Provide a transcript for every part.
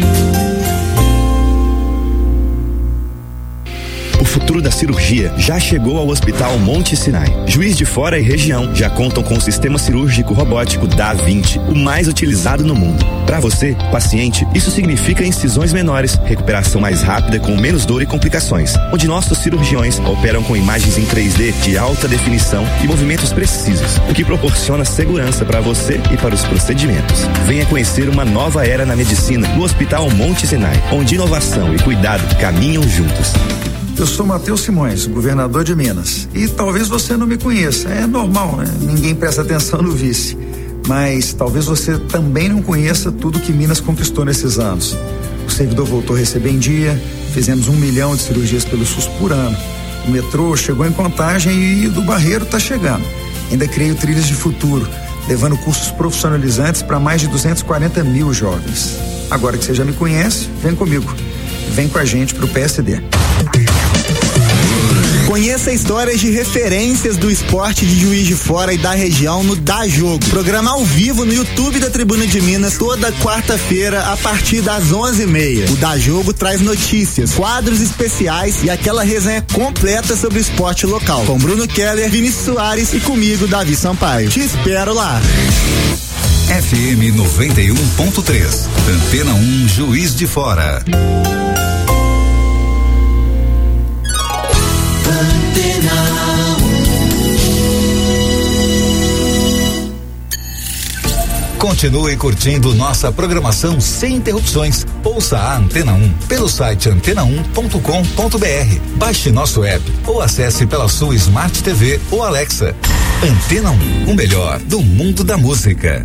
O futuro da cirurgia já chegou ao Hospital Monte Sinai. Juiz de Fora e região já contam com o sistema cirúrgico robótico Da-Vinci, o mais utilizado no mundo. Para você, paciente, isso significa incisões menores, recuperação mais rápida com menos dor e complicações, onde nossos cirurgiões operam com imagens em 3D de alta definição e movimentos precisos, o que proporciona segurança para você e para os procedimentos. Venha conhecer uma nova era na medicina no Hospital Monte Sinai, onde inovação e cuidado caminham juntos. Eu sou Matheus Simões, governador de Minas. E talvez você não me conheça, é normal, né? Ninguém presta atenção no vice. Mas talvez você também não conheça tudo que Minas conquistou nesses anos. O servidor voltou a receber em dia, fizemos 1 milhão de cirurgias pelo SUS por ano. O metrô chegou em Contagem e o do Barreiro está chegando. Ainda criei o Trilhas de Futuro, levando cursos profissionalizantes para mais de 240 mil jovens. Agora que você já me conhece, vem comigo. Vem com a gente pro PSD. Conheça histórias de referências do esporte de Juiz de Fora e da região no Dá Jogo. Programa ao vivo no YouTube da Tribuna de Minas toda quarta-feira a partir das 11h30. O Dá Jogo traz notícias, quadros especiais e aquela resenha completa sobre o esporte local. Com Bruno Keller, Vinícius Soares e comigo, Davi Sampaio. Te espero lá. FM 91.3, Antena 1, Juiz de Fora. Continue curtindo nossa programação sem interrupções. Ouça a Antena 1 pelo site antena1.com.br. Baixe nosso app ou acesse pela sua Smart TV ou Alexa. Antena 1, o melhor do mundo da música.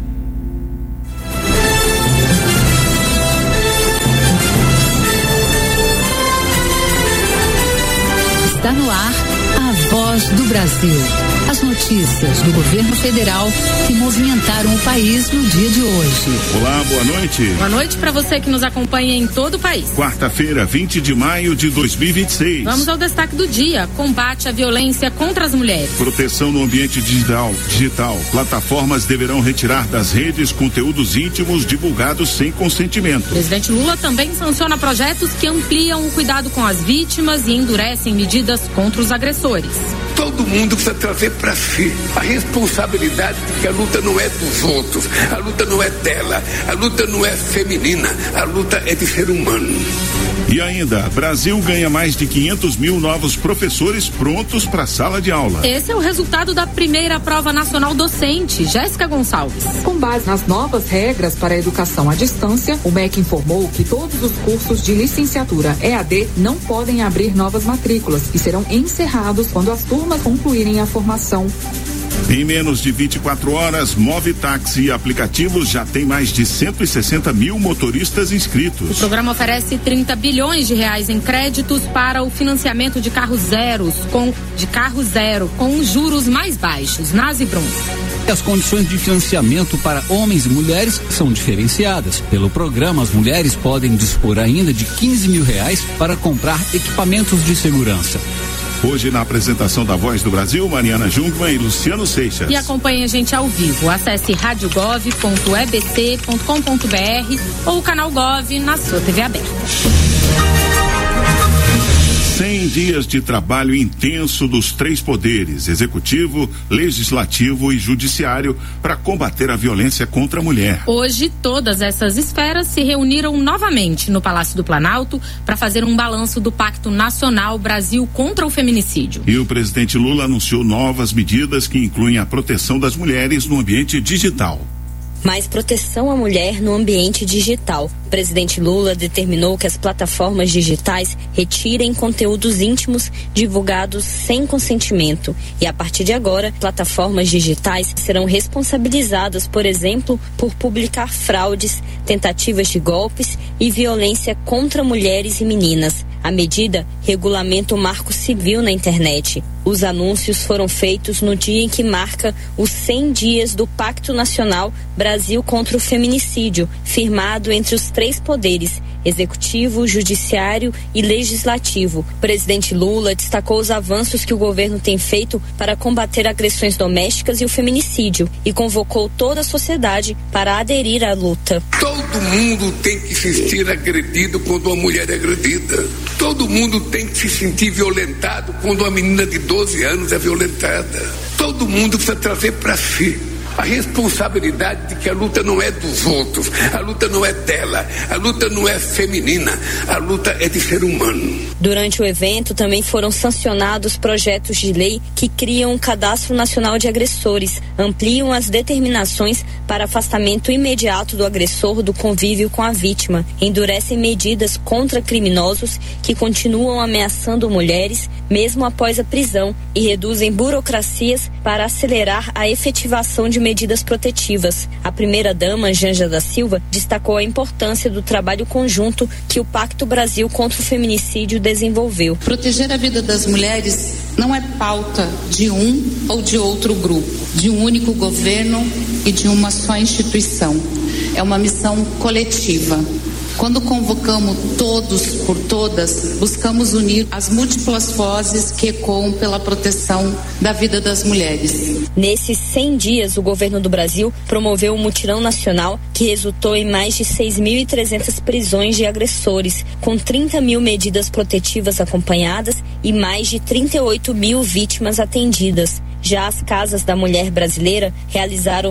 Está no ar a Voz do Brasil. As notícias do governo federal que movimentaram o país no dia de hoje. Olá, boa noite. Boa noite para você que nos acompanha em todo o país. Quarta-feira, 20 de maio de 2026. Vamos ao destaque do dia: combate à violência contra as mulheres. Proteção no ambiente digital. Plataformas deverão retirar das redes conteúdos íntimos divulgados sem consentimento. O presidente Lula também sanciona projetos que ampliam o cuidado com as vítimas e endurecem medidas contra os agressores. Todo mundo precisa trazer para si a responsabilidade de que a luta não é dos outros, a luta não é dela, a luta não é feminina, a luta é de ser humano. E ainda, Brasil ganha mais de 500 mil novos professores prontos para a sala de aula. Esse é o resultado da primeira prova nacional docente. Jéssica Gonçalves. Com base nas novas regras para a educação à distância, o MEC informou que todos os cursos de licenciatura EAD não podem abrir novas matrículas e serão encerrados quando as turmas concluírem a formação. Em menos de 24 horas, Movitaxi e aplicativos já tem mais de 160 mil motoristas inscritos. O programa oferece 30 bilhões de reais em créditos para o financiamento de carro zero com juros mais baixos. Nazi Brum. As condições de financiamento para homens e mulheres são diferenciadas. Pelo programa, as mulheres podem dispor ainda de 15 mil reais para comprar equipamentos de segurança. Hoje, na apresentação da Voz do Brasil, Mariana Jungmann e Luciano Seixas. E acompanhe a gente ao vivo. Acesse radiogov.ebc.com.br ou o canal Gov na sua TV aberta. 100 dias de trabalho intenso dos três poderes, executivo, legislativo e judiciário, para combater a violência contra a mulher. Hoje, todas essas esferas se reuniram novamente no Palácio do Planalto para fazer um balanço do Pacto Nacional Brasil contra o Feminicídio. E o presidente Lula anunciou novas medidas que incluem a proteção das mulheres no ambiente digital. Mais proteção à mulher no ambiente digital. O presidente Lula determinou que as plataformas digitais retirem conteúdos íntimos divulgados sem consentimento. E a partir de agora, plataformas digitais serão responsabilizadas, por exemplo, por publicar fraudes, tentativas de golpes e violência contra mulheres e meninas. A medida regulamenta o Marco Civil na internet. Os anúncios foram feitos no dia em que marca os 100 dias do Pacto Nacional Brasil contra o Feminicídio, firmado entre os 3 poderes, Executivo, Judiciário e Legislativo. O presidente Lula destacou os avanços que o governo tem feito para combater agressões domésticas e o feminicídio e convocou toda a sociedade para aderir à luta. Todo mundo tem que se sentir agredido quando uma mulher é agredida. Todo mundo tem que se sentir violentado quando uma menina de 12 anos é violentada. Todo mundo precisa trazer para si a responsabilidade de que a luta não é dos outros, a luta não é dela, a luta não é feminina, a luta é de ser humano. Durante o evento também foram sancionados projetos de lei que criam um cadastro nacional de agressores, ampliam as determinações para afastamento imediato do agressor do convívio com a vítima, endurecem medidas contra criminosos que continuam ameaçando mulheres mesmo após a prisão e reduzem burocracias para acelerar a efetivação de medidas protetivas. A primeira-dama, Janja da Silva, destacou a importância do trabalho conjunto que o Pacto Brasil contra o Feminicídio desenvolveu. Proteger a vida das mulheres não é pauta de um ou de outro grupo, de um único governo e de uma só instituição. É uma missão coletiva. Quando convocamos todos por todas, buscamos unir as múltiplas vozes que ecoam pela proteção da vida das mulheres. Nesses 100 dias, o governo do Brasil promoveu um mutirão nacional que resultou em mais de 6.300 prisões de agressores, com 30 mil medidas protetivas acompanhadas e mais de 38 mil vítimas atendidas. Já as Casas da Mulher Brasileira realizaram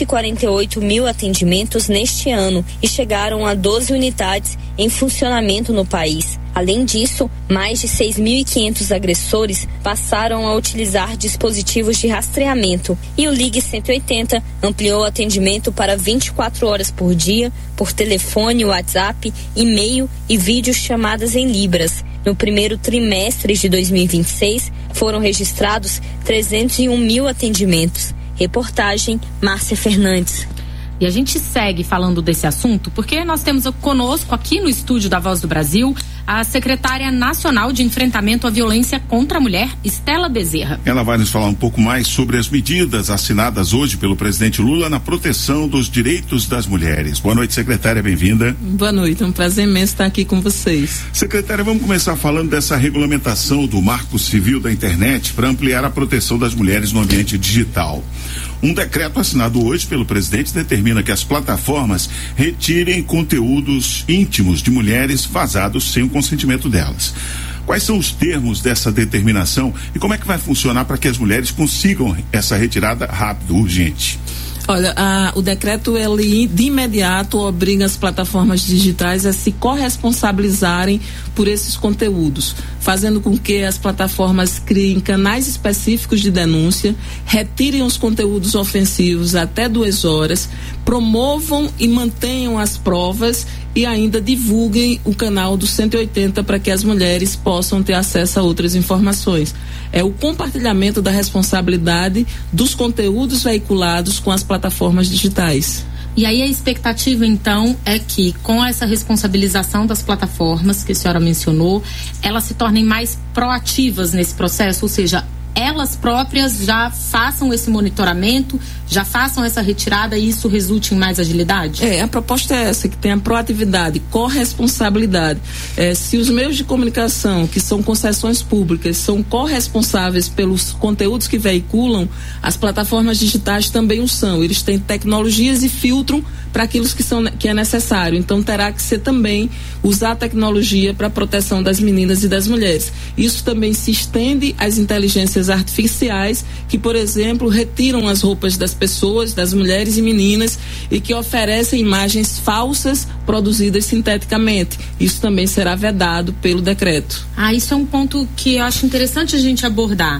148 mil atendimentos neste ano e chegaram a 12 unidades em funcionamento no país. Além disso, mais de 6.500 agressores passaram a utilizar dispositivos de rastreamento e o Ligue 180 ampliou o atendimento para 24 horas por dia por telefone, WhatsApp, e-mail e videochamadas em libras. No primeiro trimestre de 2026, foram registrados 301 mil atendimentos. Reportagem Márcia Fernandes. E a gente segue falando desse assunto porque nós temos conosco aqui no estúdio da Voz do Brasil a secretária nacional de enfrentamento à violência contra a mulher, Estela Bezerra. Ela vai nos falar um pouco mais sobre as medidas assinadas hoje pelo presidente Lula na proteção dos direitos das mulheres. Boa noite, secretária, bem-vinda. Boa noite, é um prazer imenso estar aqui com vocês. Secretária, vamos começar falando dessa regulamentação do Marco Civil da Internet para ampliar a proteção das mulheres no ambiente digital. Um decreto assinado hoje pelo presidente determina que as plataformas retirem conteúdos íntimos de mulheres vazados sem o consentimento delas. Quais são os termos dessa determinação e como é que vai funcionar para que as mulheres consigam essa retirada rápido, urgente? Olha, o decreto, ele de imediato obriga as plataformas digitais a se corresponsabilizarem por esses conteúdos, fazendo com que as plataformas criem canais específicos de denúncia, retirem os conteúdos ofensivos até 2 horas, promovam e mantenham as provas e ainda divulguem o canal do 180 para que as mulheres possam ter acesso a outras informações. É o compartilhamento da responsabilidade dos conteúdos veiculados com as plataformas digitais. E aí a expectativa, então, é que com essa responsabilização das plataformas que a senhora mencionou, elas se tornem mais proativas nesse processo, ou seja, elas próprias já façam esse monitoramento, já façam essa retirada e isso resulte em mais agilidade? A proposta é essa, que tenha proatividade, corresponsabilidade. Se os meios de comunicação, que são concessões públicas, são corresponsáveis pelos conteúdos que veiculam, as plataformas digitais também o são. Eles têm tecnologias e filtram para aquilo que é necessário. Então terá que ser também usar a tecnologia para a proteção das meninas e das mulheres. Isso também se estende às inteligências artificiais que, por exemplo, retiram as roupas das pessoas, das mulheres e meninas e que oferecem imagens falsas produzidas sinteticamente. Isso também será vedado pelo decreto. Isso é um ponto que eu acho interessante a gente abordar.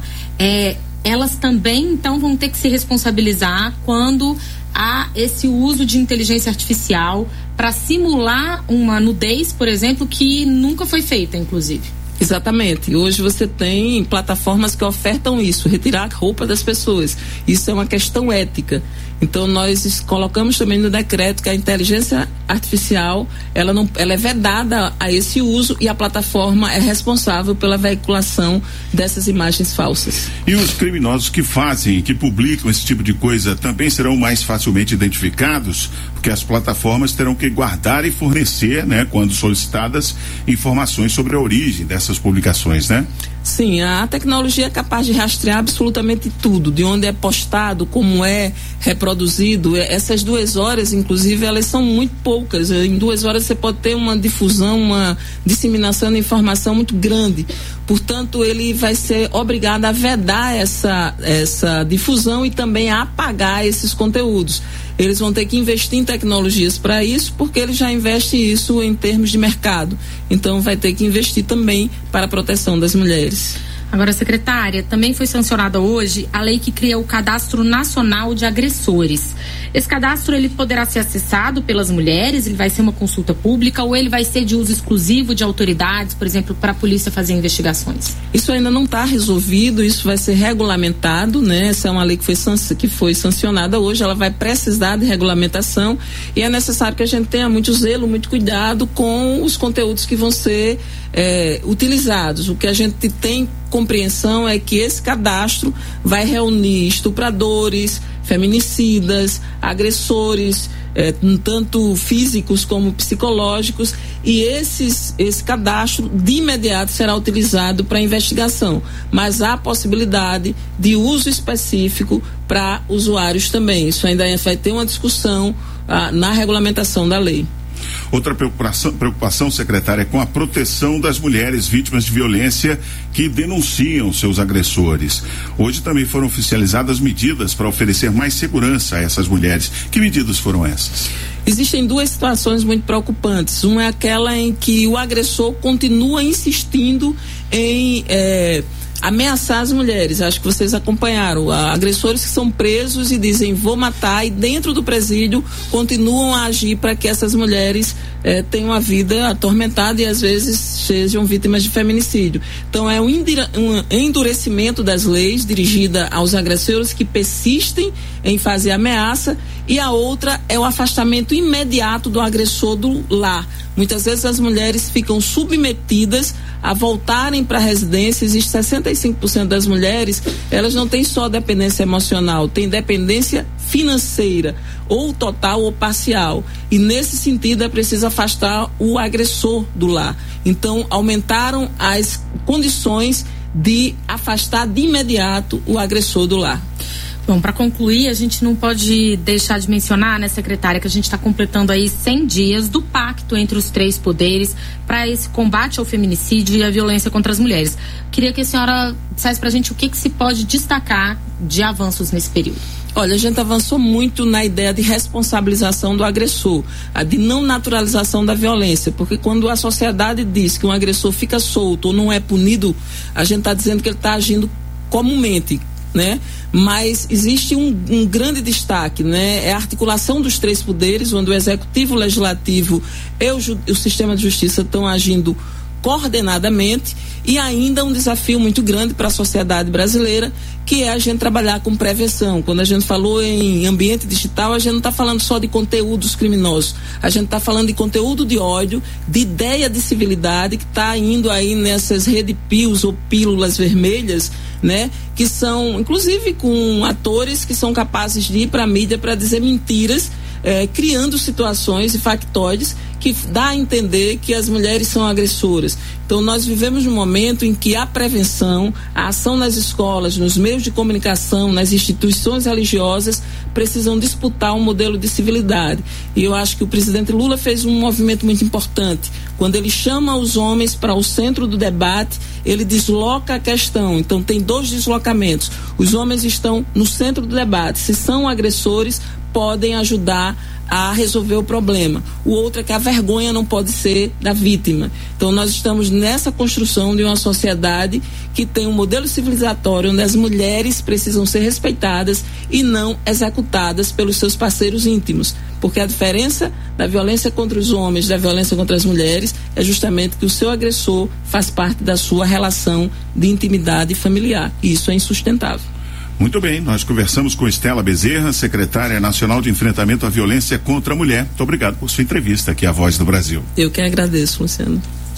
Elas também, então, vão ter que se responsabilizar quando há esse uso de inteligência artificial para simular uma nudez, por exemplo, que nunca foi feita, inclusive. Exatamente. Hoje você tem plataformas que ofertam isso, retirar a roupa das pessoas. Isso é uma questão ética. Então nós colocamos também no decreto que a inteligência artificial ela é vedada a esse uso e a plataforma é responsável pela veiculação dessas imagens falsas. E os criminosos que fazem, que publicam esse tipo de coisa também serão mais facilmente identificados, porque as plataformas terão que guardar e fornecer, né, quando solicitadas, informações sobre a origem dessas publicações, né? Sim, a tecnologia é capaz de rastrear absolutamente tudo, de onde é postado, como é reproduzido. Essas 2 horas, inclusive, elas são muito poucas. Em 2 horas você pode ter uma difusão, uma disseminação de informação muito grande. Portanto, ele vai ser obrigado a vedar essa difusão e também a apagar esses conteúdos. Eles vão ter que investir em tecnologias para isso, porque ele já investe isso em termos de mercado. Então, vai ter que investir também para a proteção das mulheres. Agora, secretária, também foi sancionada hoje a lei que cria o Cadastro Nacional de Agressores. Esse cadastro ele poderá ser acessado pelas mulheres, ele vai ser uma consulta pública ou ele vai ser de uso exclusivo de autoridades, por exemplo, para a polícia fazer investigações? Isso ainda não está resolvido, isso vai ser regulamentado, né? Essa é uma lei que foi sancionada hoje, ela vai precisar de regulamentação e é necessário que a gente tenha muito zelo, muito cuidado com os conteúdos que vão ser utilizados. O que a gente tem compreensão é que esse cadastro vai reunir estupradores, feminicidas, agressores, tanto físicos como psicológicos, e esse cadastro de imediato será utilizado para investigação, mas há possibilidade de uso específico para usuários também. Isso ainda vai ter uma discussão na regulamentação da lei. Outra preocupação, secretária, é com a proteção das mulheres vítimas de violência que denunciam seus agressores. Hoje também foram oficializadas medidas para oferecer mais segurança a essas mulheres. Que medidas foram essas? Existem 2 situações muito preocupantes. Uma é aquela em que o agressor continua insistindo em ameaçar as mulheres. Acho que vocês acompanharam. Agressores que são presos e dizem vou matar, e dentro do presídio continuam a agir para que essas mulheres tenham a vida atormentada e às vezes sejam vítimas de feminicídio. Então é um endurecimento das leis dirigida aos agressores que persistem em fazer ameaça, e a outra é o afastamento imediato do agressor do lar. Muitas vezes as mulheres ficam submetidas a voltarem para a residência. Existe 65% das mulheres, elas não têm só dependência emocional, têm dependência financeira, ou total ou parcial. E nesse sentido é preciso afastar o agressor do lar. Então aumentaram as condições de afastar de imediato o agressor do lar. Bom, para concluir, a gente não pode deixar de mencionar, né, secretária, que a gente está completando aí 100 dias do pacto entre os 3 poderes para esse combate ao feminicídio e à violência contra as mulheres. Queria que a senhora dissesse para a gente o que se pode destacar de avanços nesse período. Olha, a gente avançou muito na ideia de responsabilização do agressor, de não naturalização da violência, porque quando a sociedade diz que um agressor fica solto ou não é punido, a gente está dizendo que ele está agindo comumente, né? Mas existe um grande destaque, né? É a articulação dos 3 poderes, onde o executivo, o legislativo e o sistema de justiça estão agindo coordenadamente, e ainda um desafio muito grande para a sociedade brasileira, que é a gente trabalhar com prevenção. Quando a gente falou em ambiente digital, a gente não está falando só de conteúdos criminosos, a gente está falando de conteúdo de ódio, de ideia de civilidade, que está indo aí nessas red pills ou pílulas vermelhas, né? Que são, inclusive, com atores que são capazes de ir para a mídia para dizer mentiras, criando situações e factoides que dá a entender que as mulheres são agressoras. Então nós vivemos num momento em que a prevenção, a ação nas escolas, nos meios de comunicação, nas instituições religiosas precisam disputar um modelo de civilidade. E eu acho que o presidente Lula fez um movimento muito importante. Quando ele chama os homens para o centro do debate, ele desloca a questão. Então tem 2 deslocamentos. Os homens estão no centro do debate. Se são agressores, podem ajudar a resolver o problema. O outro é que a vergonha não pode ser da vítima. Então nós estamos nessa construção de uma sociedade que tem um modelo civilizatório onde as mulheres precisam ser respeitadas e não executadas pelos seus parceiros íntimos. Porque a diferença da violência contra os homens, da violência contra as mulheres, é justamente que o seu agressor faz parte da sua relação de intimidade familiar. E isso é insustentável. Muito bem, nós conversamos com Estela Bezerra, secretária nacional de enfrentamento à violência contra a mulher. Muito obrigado por sua entrevista aqui à Voz do Brasil. Eu que agradeço, Luciano.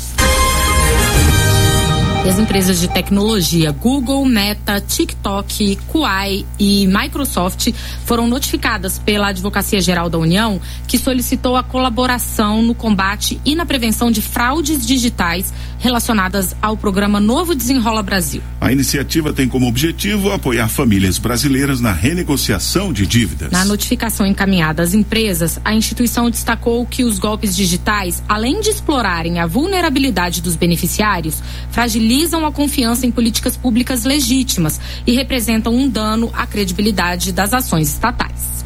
As empresas de tecnologia Google, Meta, TikTok, Kuai e Microsoft foram notificadas pela Advocacia Geral da União, que solicitou a colaboração no combate e na prevenção de fraudes digitais relacionadas ao programa Novo Desenrola Brasil. A iniciativa tem como objetivo apoiar famílias brasileiras na renegociação de dívidas. Na notificação encaminhada às empresas, a instituição destacou que os golpes digitais, além de explorarem a vulnerabilidade dos beneficiários, fragilizam a confiança em políticas públicas legítimas e representam um dano à credibilidade das ações estatais.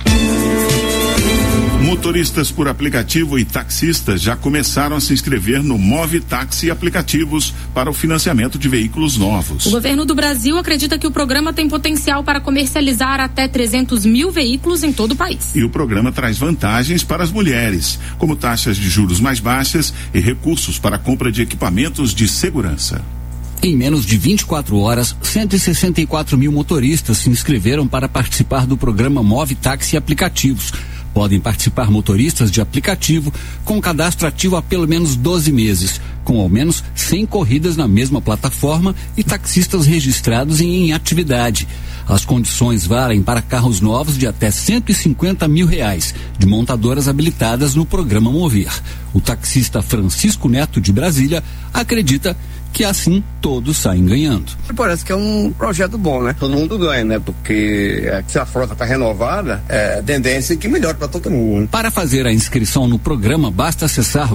Motoristas por aplicativo e taxistas já começaram a se inscrever no Move Táxi Aplicativos para o financiamento de veículos novos. O governo do Brasil acredita que o programa tem potencial para comercializar até 300 mil veículos em todo o país. E o programa traz vantagens para as mulheres, como taxas de juros mais baixas e recursos para a compra de equipamentos de segurança. Em menos de 24 horas, 164 mil motoristas se inscreveram para participar do programa Move Táxi Aplicativos. Podem participar motoristas de aplicativo com cadastro ativo há pelo menos 12 meses, com ao menos 100 corridas na mesma plataforma e taxistas registrados em atividade. As condições valem para carros novos de até R$150 mil, de montadoras habilitadas no programa Mover. O taxista Francisco Neto, de Brasília, acredita que assim todos saem ganhando. Parece que é um projeto bom, né? Todo mundo ganha, né? Porque se a frota está renovada, a tendência é que melhore para todo mundo. Para fazer a inscrição no programa, basta acessar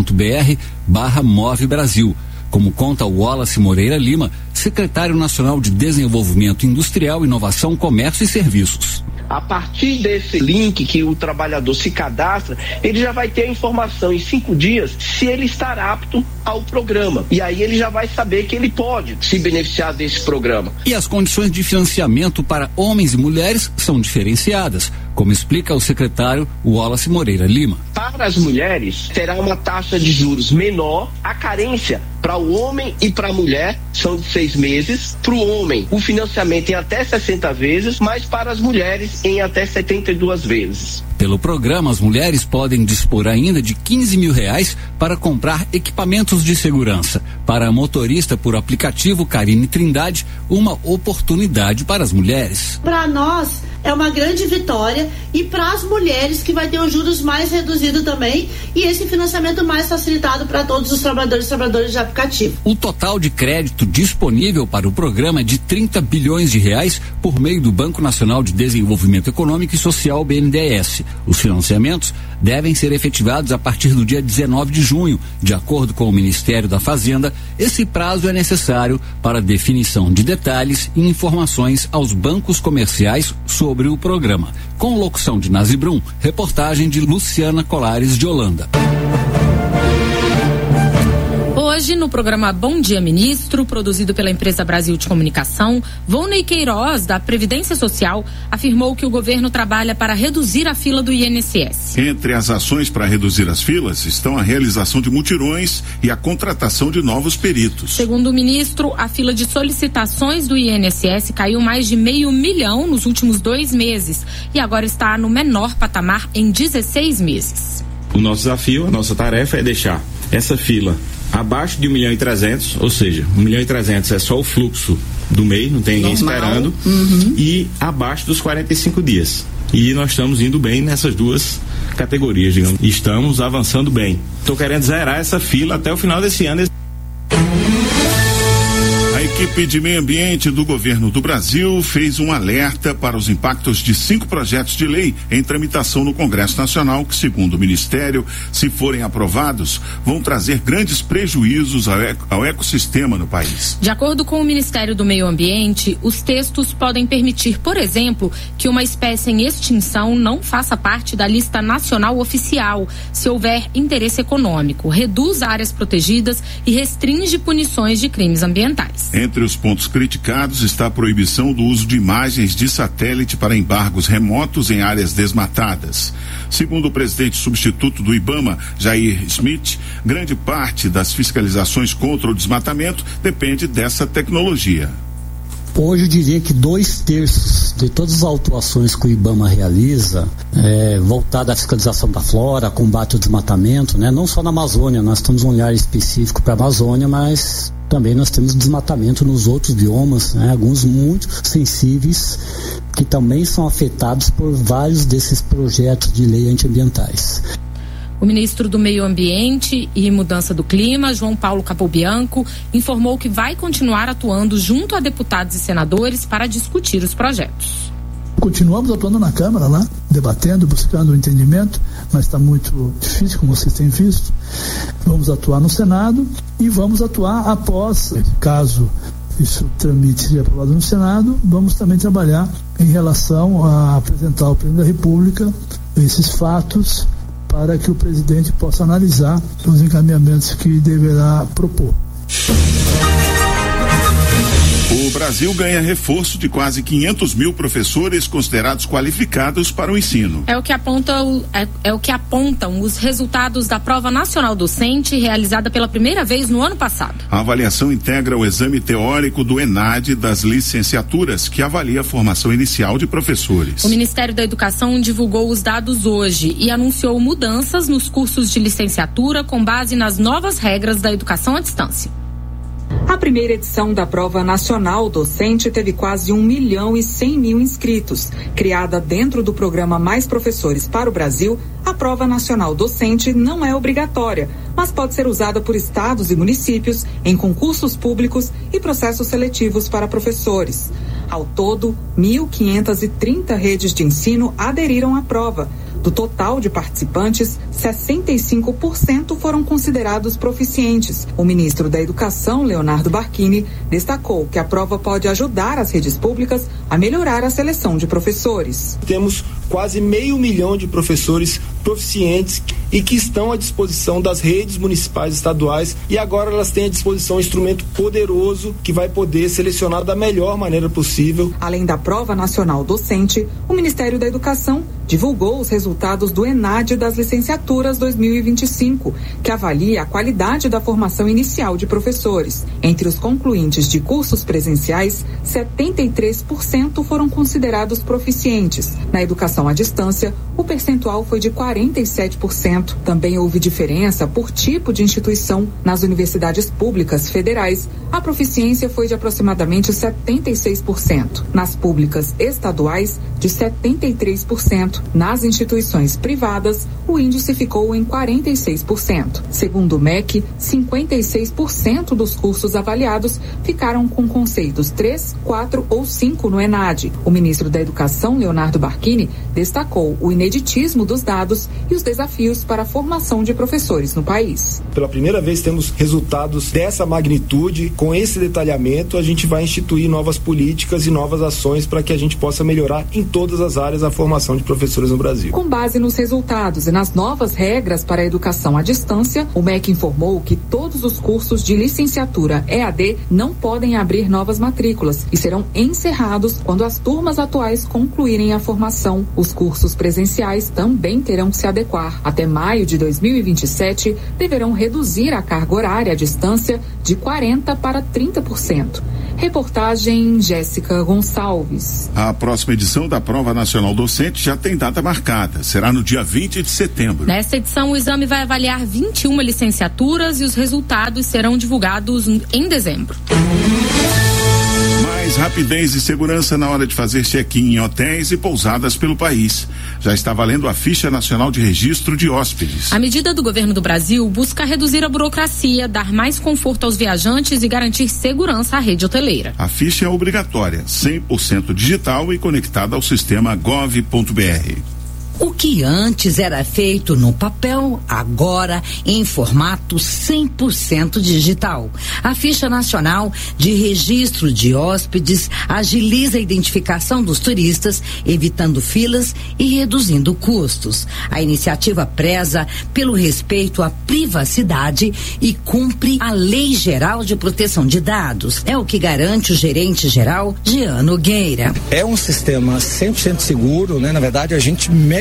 gov.br/Move Brasil. Como conta o Wallace Moreira Lima, secretário nacional de Desenvolvimento Industrial, Inovação, Comércio e Serviços. A partir desse link que o trabalhador se cadastra, ele já vai ter a informação em 5 dias se ele estar apto ao programa. E aí ele já vai saber que ele pode se beneficiar desse programa. E as condições de financiamento para homens e mulheres são diferenciadas, como explica o secretário Wallace Moreira Lima. Para as mulheres, terá uma taxa de juros menor. A carência para o homem e para a mulher são de 6 meses. Para o homem, o financiamento em até 60 vezes, mas para as mulheres em até 72 vezes. Pelo programa, as mulheres podem dispor ainda de R$15 mil para comprar equipamentos de segurança. Para a motorista por aplicativo Karine Trindade, uma oportunidade para as mulheres. Para nós é uma grande vitória e para as mulheres que vai ter os juros mais reduzido também e esse financiamento mais facilitado para todos os trabalhadores e trabalhadoras de aplicativo. O total de crédito disponível para o programa é de R$30 bilhões por meio do Banco Nacional de Desenvolvimento Econômico e Social, BNDES. Os financiamentos devem ser efetivados a partir do dia 19 de junho. De acordo com o Ministério da Fazenda, esse prazo é necessário para definição de detalhes e informações aos bancos comerciais sobre o programa. Com locução de Nazi Brum, reportagem de Luciana Colares de Holanda. Hoje, no programa Bom Dia Ministro, produzido pela empresa Brasil de Comunicação, Volney Queiroz, da Previdência Social, afirmou que o governo trabalha para reduzir a fila do INSS. Entre as ações para reduzir as filas estão a realização de mutirões e a contratação de novos peritos. Segundo o ministro, a fila de solicitações do INSS caiu mais de 500 mil nos últimos 2 meses e agora está no menor patamar em 16 meses. O nosso desafio, a nossa tarefa é deixar essa fila abaixo de 1.300.000, ou seja, 1.300.000 é só o fluxo do mês, não tem ninguém esperando, e abaixo dos 45 dias. E nós estamos indo bem nessas duas categorias, digamos. Estamos avançando bem. Estou querendo zerar essa fila até o final desse ano. A equipe de meio ambiente do governo do Brasil fez um alerta para os impactos de 5 projetos de lei em tramitação no Congresso Nacional que, segundo o Ministério, se forem aprovados, vão trazer grandes prejuízos ao ecossistema no país. De acordo com o Ministério do Meio Ambiente, os textos podem permitir, por exemplo, que uma espécie em extinção não faça parte da lista nacional oficial, se houver interesse econômico, reduz áreas protegidas e restringe punições de crimes ambientais. Entre os pontos criticados está a proibição do uso de imagens de satélite para embargos remotos em áreas desmatadas. Segundo o presidente substituto do IBAMA, Jair Smith, grande parte das fiscalizações contra o desmatamento depende dessa tecnologia. Hoje eu diria que 2/3 de todas as autuações que o IBAMA realiza, voltada à fiscalização da flora, combate ao desmatamento, né? Não só na Amazônia, nós temos um olhar específico para a Amazônia, mas também nós temos desmatamento nos outros biomas, né? Alguns muito sensíveis, que também são afetados por vários desses projetos de lei antiambientais. O ministro do Meio Ambiente e Mudança do Clima, João Paulo Capobianco, informou que vai continuar atuando junto a deputados e senadores para discutir os projetos. Continuamos atuando na Câmara lá, debatendo, buscando o entendimento, mas está muito difícil, como vocês têm visto. Vamos atuar no Senado e vamos atuar após, caso isso tramite e seja aprovado no Senado, vamos também trabalhar em relação a apresentar ao Presidente da República esses fatos para que o presidente possa analisar os encaminhamentos que deverá propor. O Brasil ganha reforço de quase 500 mil professores considerados qualificados para o ensino. É o que apontam os resultados da Prova Nacional Docente, realizada pela primeira vez no ano passado. A avaliação integra o exame teórico do ENAD das licenciaturas, que avalia a formação inicial de professores. O Ministério da Educação divulgou os dados hoje e anunciou mudanças nos cursos de licenciatura com base nas novas regras da educação à distância. A primeira edição da Prova Nacional Docente teve quase 1.100.000 inscritos. Criada dentro do programa Mais Professores para o Brasil, a Prova Nacional Docente não é obrigatória, mas pode ser usada por estados e municípios em concursos públicos e processos seletivos para professores. Ao todo, 1.530 redes de ensino aderiram à prova. Do total de participantes, 65% foram considerados proficientes. O ministro da Educação, Leonardo Barquini, destacou que a prova pode ajudar as redes públicas a melhorar a seleção de professores. Temos quase 500 mil de professores proficientes e que estão à disposição das redes municipais e estaduais, e agora elas têm à disposição um instrumento poderoso que vai poder selecionar da melhor maneira possível. Além da Prova Nacional Docente, o Ministério da Educação divulgou os resultados do ENAD das licenciaturas 2025, que avalia a qualidade da formação inicial de professores. Entre os concluintes de cursos presenciais, 73% foram considerados proficientes. Na educação à distância, o percentual foi de 47%. Também houve diferença por tipo de instituição. Nas universidades públicas federais, a proficiência foi de aproximadamente 76%. Nas públicas estaduais, de 73%. Nas instituições privadas, o índice ficou em 46%. Segundo o MEC, 56% dos cursos avaliados ficaram com conceitos 3, 4 ou 5 no ENAD. O ministro da Educação, Leonardo Barquini, destacou o ineditismo dos dados e os desafios para a formação de professores no país. Pela primeira vez temos resultados dessa magnitude. Com esse detalhamento, a gente vai instituir novas políticas e novas ações para que a gente possa melhorar em todas as áreas a formação de professores no Brasil. Com base nos resultados e nas novas regras para a educação à distância, o MEC informou que todos os cursos de licenciatura EAD não podem abrir novas matrículas e serão encerrados quando as turmas atuais concluírem a formação. Os cursos presenciais também terão que se adequar. Até maio de 2027, deverão reduzir a carga horária à distância de 40% para 30%. Reportagem Jéssica Gonçalves. A próxima edição da Prova Nacional Docente já tem data marcada. Será no dia 20 de setembro. Nesta edição, o exame vai avaliar 21 licenciaturas e os resultados serão divulgados em dezembro. Mais rapidez e segurança na hora de fazer check-in em hotéis e pousadas pelo país. Já está valendo a Ficha Nacional de Registro de Hóspedes. A medida do governo do Brasil busca reduzir a burocracia, dar mais conforto aos viajantes e garantir segurança à rede hoteleira. A ficha é obrigatória, 100% digital e conectada ao sistema gov.br. O que antes era feito no papel, agora em formato 100% digital. A Ficha Nacional de Registro de Hóspedes agiliza a identificação dos turistas, evitando filas e reduzindo custos. A iniciativa preza pelo respeito à privacidade e cumpre a Lei Geral de Proteção de Dados. É o que garante o gerente-geral, Jean Nogueira. É um sistema 100% seguro, né? Na verdade, a gente melhora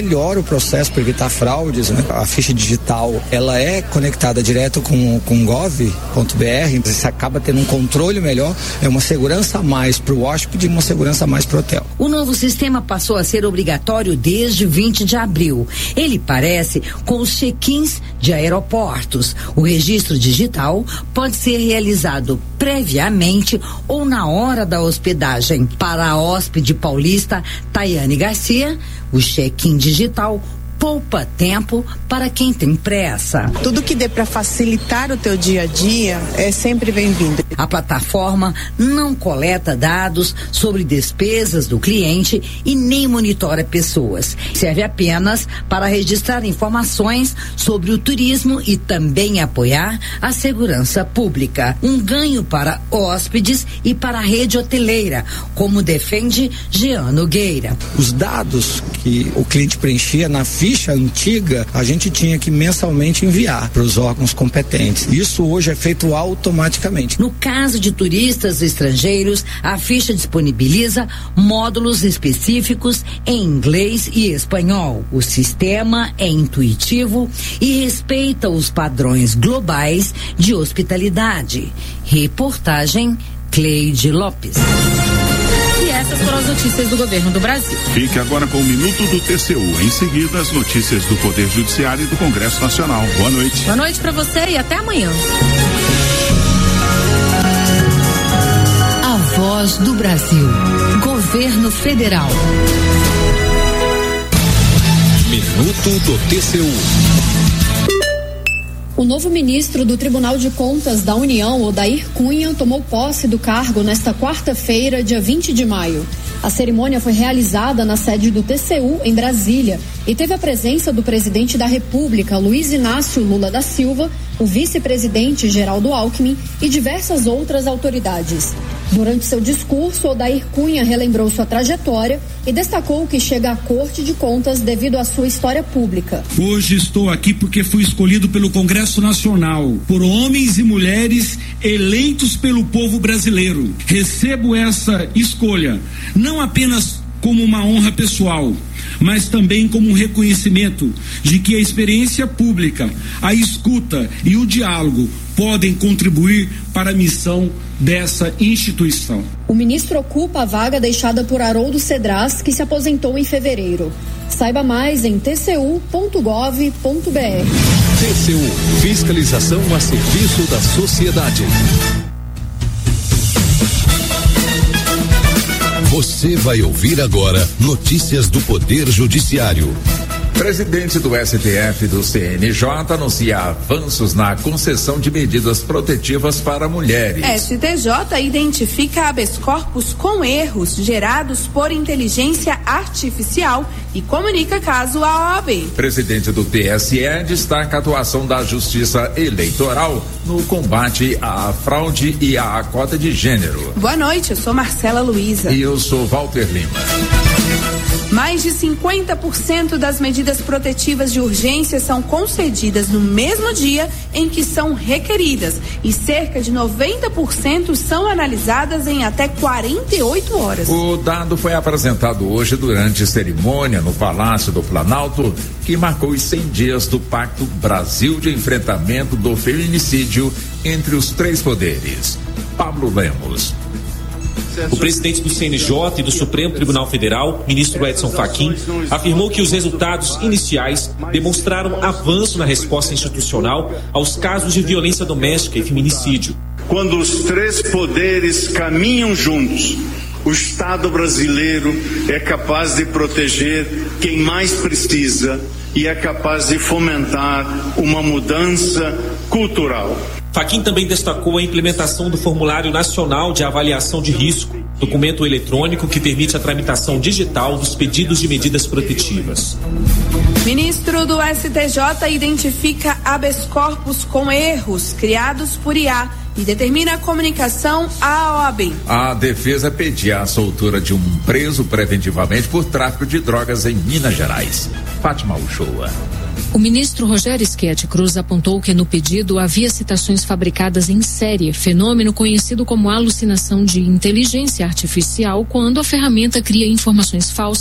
melhora o processo para evitar fraudes, né? A ficha digital, ela é conectada direto com gov.br, você acaba tendo um controle melhor, é uma segurança a mais para o hóspede e uma segurança a mais para o hotel. O novo sistema passou a ser obrigatório desde 20 de abril. Ele parece com os check-ins de aeroportos. O registro digital pode ser realizado previamente ou na hora da hospedagem. Para a hóspede paulista Tayane Garcia, o check-in digital poupa tempo para quem tem pressa. Tudo que dê para facilitar o teu dia a dia é sempre bem-vindo. A plataforma não coleta dados sobre despesas do cliente e nem monitora pessoas. Serve apenas para registrar informações sobre o turismo e também apoiar a segurança pública. Um ganho para hóspedes e para a rede hoteleira, como defende Jean Nogueira. Os dados que o cliente preenchia na ficha antiga, a gente tinha que mensalmente enviar para os órgãos competentes. Isso hoje é feito automaticamente. No caso de turistas estrangeiros, a ficha disponibiliza módulos específicos em inglês e espanhol. O sistema é intuitivo e respeita os padrões globais de hospitalidade. Reportagem Cleide Lopes. E essas foram as notícias do governo do Brasil. Fique agora com o Minuto do TCU. Em seguida, as notícias do Poder Judiciário e do Congresso Nacional. Boa noite. Boa noite para você e até amanhã. A Voz do Brasil. Governo Federal. Minuto do TCU. O novo ministro do Tribunal de Contas da União, Odair Cunha, tomou posse do cargo nesta quarta-feira, dia 20 de maio. A cerimônia foi realizada na sede do TCU, em Brasília, e teve a presença do presidente da República, Luiz Inácio Lula da Silva, o vice-presidente Geraldo Alckmin e diversas outras autoridades. Durante seu discurso, Odair Cunha relembrou sua trajetória e destacou que chega à Corte de Contas devido à sua história pública. Hoje estou aqui porque fui escolhido pelo Congresso Nacional, por homens e mulheres eleitos pelo povo brasileiro. Recebo essa escolha não apenas como uma honra pessoal, mas também como um reconhecimento de que a experiência pública, a escuta e o diálogo podem contribuir para a missão dessa instituição. O ministro ocupa a vaga deixada por Haroldo Cedras, que se aposentou em fevereiro. Saiba mais em tcu.gov.br. TCU, fiscalização a serviço da sociedade. Você vai ouvir agora notícias do Poder Judiciário. Presidente do STF e do CNJ anuncia avanços na concessão de medidas protetivas para mulheres. STJ identifica habeas corpus com erros gerados por inteligência artificial e comunica caso à OAB. Presidente do TSE destaca a atuação da Justiça Eleitoral no combate à fraude e à cota de gênero. Boa noite, eu sou Marcela Luiza. E eu sou Walter Lima. Mais de 50% das medidas protetivas de urgência são concedidas no mesmo dia em que são requeridas e cerca de 90% são analisadas em até 48 horas. O dado foi apresentado hoje durante cerimônia no Palácio do Planalto, que marcou os 100 dias do Pacto Brasil de Enfrentamento do Feminicídio entre os três poderes. Pablo Lemos. O presidente do CNJ e do Supremo Tribunal Federal, ministro Edson Fachin, afirmou que os resultados iniciais demonstraram avanço na resposta institucional aos casos de violência doméstica e feminicídio. Quando os três poderes caminham juntos, o Estado brasileiro é capaz de proteger quem mais precisa e é capaz de fomentar uma mudança cultural. Fachin também destacou a implementação do Formulário Nacional de Avaliação de Risco, documento eletrônico que permite a tramitação digital dos pedidos de medidas protetivas. Ministro do STJ identifica habeas corpus com erros criados por IA e determina a comunicação à OAB. A defesa pedia a soltura de um preso preventivamente por tráfico de drogas em Minas Gerais. Fátima Uchoa. O ministro Rogério Schetti Cruz apontou que no pedido havia citações fabricadas em série, fenômeno conhecido como alucinação de inteligência artificial, quando a ferramenta cria informações falsas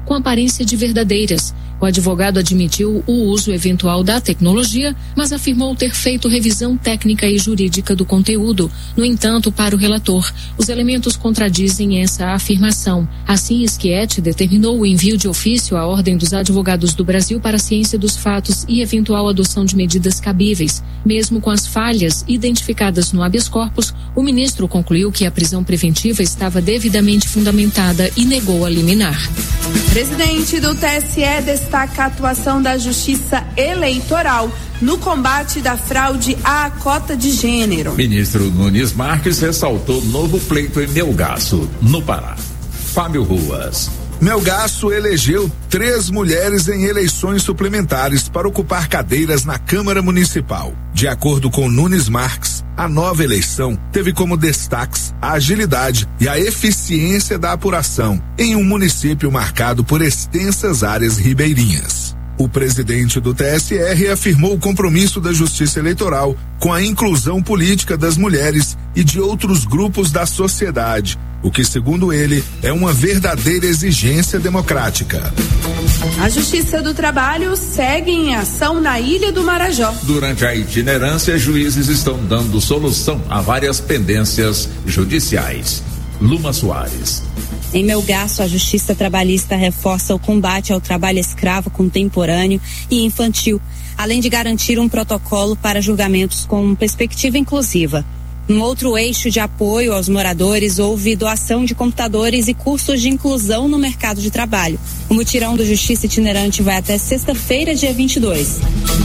com aparência de verdadeiras. O advogado admitiu o uso eventual da tecnologia, mas afirmou ter feito revisão técnica e jurídica do conteúdo. No entanto, para o relator, os elementos contradizem essa afirmação. Assim, Schietti determinou o envio de ofício à Ordem dos Advogados do Brasil para a ciência dos fatos e eventual adoção de medidas cabíveis. Mesmo com as falhas identificadas no habeas corpus, o ministro concluiu que a prisão preventiva estava devidamente fundamentada e negou a liminar. Presidente do TSE destaca a atuação da Justiça Eleitoral no combate da fraude à cota de gênero. Ministro Nunes Marques ressaltou novo pleito em Melgaço, no Pará. Fábio Ruas. Melgaço elegeu 3 mulheres em eleições suplementares para ocupar cadeiras na Câmara Municipal. De acordo com Nunes Marques, a nova eleição teve como destaques a agilidade e a eficiência da apuração em um município marcado por extensas áreas ribeirinhas. O presidente do TSE reafirmou o compromisso da Justiça Eleitoral com a inclusão política das mulheres e de outros grupos da sociedade, o que, segundo ele, é uma verdadeira exigência democrática. A Justiça do Trabalho segue em ação na Ilha do Marajó. Durante a itinerância, juízes estão dando solução a várias pendências judiciais. Luma Soares. Em Melgaço, a Justiça Trabalhista reforça o combate ao trabalho escravo contemporâneo e infantil, além de garantir um protocolo para julgamentos com perspectiva inclusiva. Um outro eixo de apoio aos moradores, houve doação de computadores e cursos de inclusão no mercado de trabalho. O mutirão do Justiça Itinerante vai até sexta-feira, dia 22.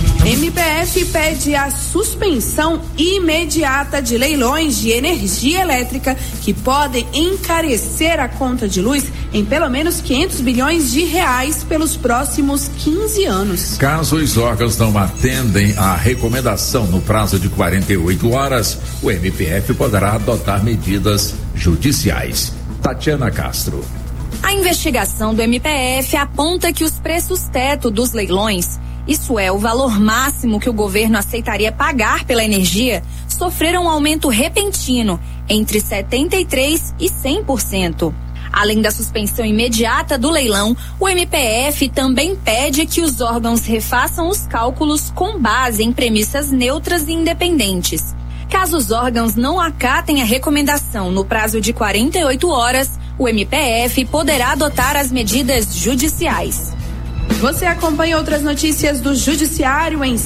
MPF pede a suspensão imediata de leilões de energia elétrica que podem encarecer a conta de luz em pelo menos 500 bilhões de reais pelos próximos 15 anos. Caso os órgãos não atendem à recomendação no prazo de 48 horas, o MPF poderá adotar medidas judiciais. Tatiana Castro. A investigação do MPF aponta que os preços teto dos leilões, isso é, o valor máximo que o governo aceitaria pagar pela energia, sofreram um aumento repentino, entre 73% e 100%. Além da suspensão imediata do leilão, o MPF também pede que os órgãos refaçam os cálculos com base em premissas neutras e independentes. Caso os órgãos não acatem a recomendação no prazo de 48 horas, o MPF poderá adotar as medidas judiciais. Você acompanha outras notícias do Judiciário em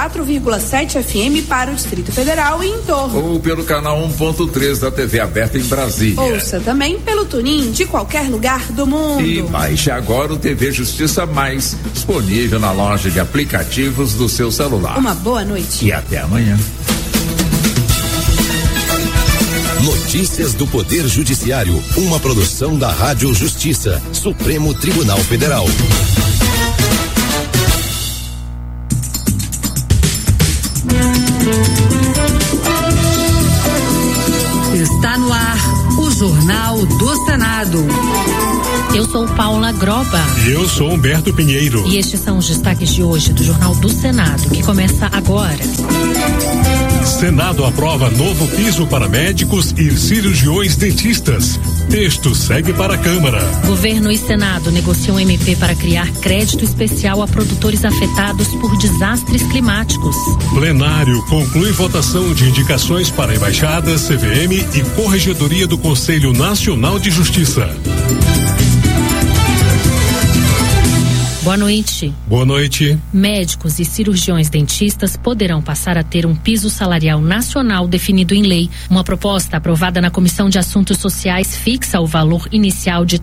104,7 FM para o Distrito Federal e em torno. Ou pelo canal 1.3 da TV aberta em Brasília. Ouça também pelo TuneIn de qualquer lugar do mundo. E baixe agora o TV Justiça Mais, disponível na loja de aplicativos do seu celular. Uma boa noite. E até amanhã. Notícias do Poder Judiciário, uma produção da Rádio Justiça, Supremo Tribunal Federal. Está no ar o Jornal do Senado. Eu sou Paula Groba. E eu sou Humberto Pinheiro. E estes são os destaques de hoje do Jornal do Senado, que começa agora. Senado aprova novo piso para médicos e cirurgiões dentistas. Texto segue para a Câmara. Governo e Senado negociam MP para criar crédito especial a produtores afetados por desastres climáticos. Plenário conclui votação de indicações para embaixadas, CVM e Corregedoria do Conselho Nacional de Justiça. Boa noite. Boa noite. Médicos e cirurgiões dentistas poderão passar a ter um piso salarial nacional definido em lei. Uma proposta aprovada na Comissão de Assuntos Sociais fixa o valor inicial de R$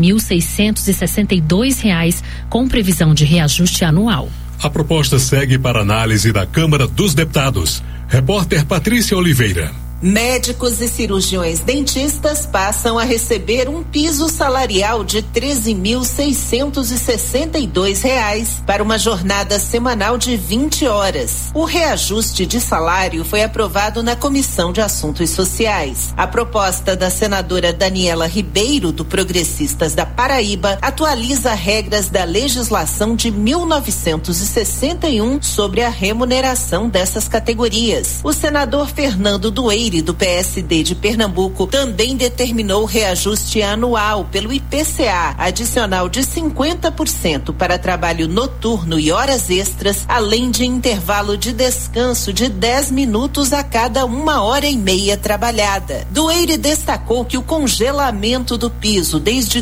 13.662, com previsão de reajuste anual. A proposta segue para análise da Câmara dos Deputados. Repórter Patrícia Oliveira. Médicos e cirurgiões dentistas passam a receber um piso salarial de R$ 13.662 para uma jornada semanal de 20 horas. O reajuste de salário foi aprovado na Comissão de Assuntos Sociais. A proposta da senadora Daniela Ribeiro, do Progressistas da Paraíba, atualiza regras da legislação de 1961 sobre a remuneração dessas categorias. O senador Fernando Dueire Freire, do PSD de Pernambuco, também determinou reajuste anual pelo IPCA, adicional de 50% para trabalho noturno e horas extras, além de intervalo de descanso de 10 minutos a cada 1h30 trabalhada. Dueire destacou que o congelamento do piso desde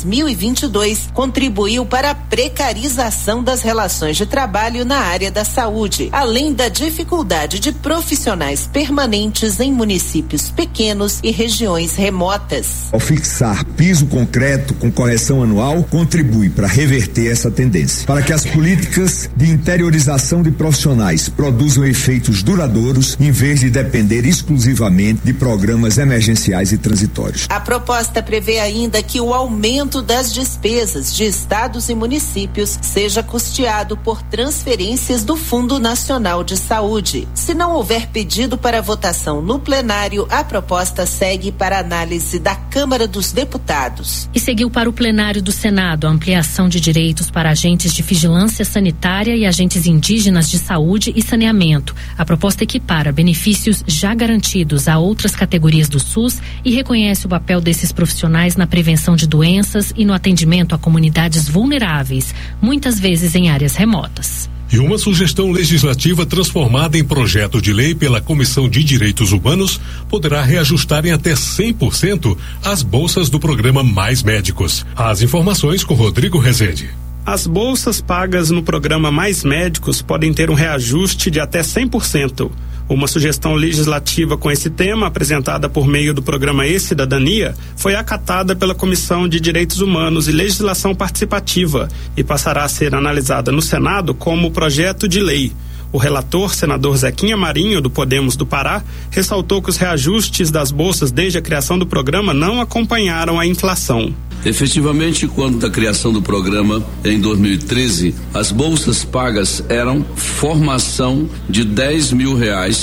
2022 contribuiu para a precarização das relações de trabalho na área da saúde, além da dificuldade de profissionais permanentes em municípios pequenos e regiões remotas. Ao fixar piso concreto com correção anual, contribui para reverter essa tendência, para que as políticas de interiorização de profissionais produzam efeitos duradouros, em vez de depender exclusivamente de programas emergenciais e transitórios. A proposta prevê ainda que o aumento das despesas de estados e municípios seja custeado por transferências do Fundo Nacional de Saúde. Se não houver pedido para votação no plenário, a proposta segue para análise da Câmara dos Deputados. E seguiu para o plenário do Senado a ampliação de direitos para agentes de vigilância sanitária e agentes indígenas de saúde e saneamento. A proposta equipara benefícios já garantidos a outras categorias do SUS e reconhece o papel desses profissionais na prevenção de doenças e no atendimento a comunidades vulneráveis, muitas vezes em áreas remotas. E uma sugestão legislativa transformada em projeto de lei pela Comissão de Direitos Humanos poderá reajustar em até 100% as bolsas do programa Mais Médicos. As informações com Rodrigo Rezende. As bolsas pagas no programa Mais Médicos podem ter um reajuste de até 100%. Uma sugestão legislativa com esse tema, apresentada por meio do programa E-Cidadania, foi acatada pela Comissão de Direitos Humanos e Legislação Participativa e passará a ser analisada no Senado como projeto de lei. O relator, senador Zequinha Marinho, do Podemos do Pará, ressaltou que os reajustes das bolsas desde a criação do programa não acompanharam a inflação. Efetivamente, quando da criação do programa em 2013, as bolsas pagas eram formação de R$10 mil,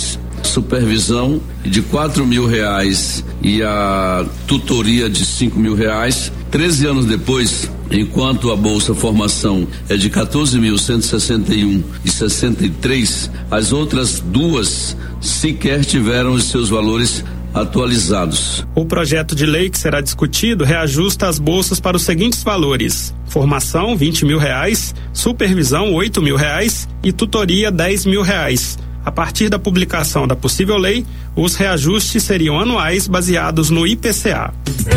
supervisão de R$4 mil e a tutoria de R$5 mil. 13 anos depois, enquanto a bolsa formação é de 14.161,63, as outras duas sequer tiveram os seus valores atualizados. O projeto de lei que será discutido reajusta as bolsas para os seguintes valores: formação R$20 mil, supervisão R$8 mil e tutoria R$10 mil. A partir da publicação da possível lei, os reajustes seriam anuais baseados no IPCA.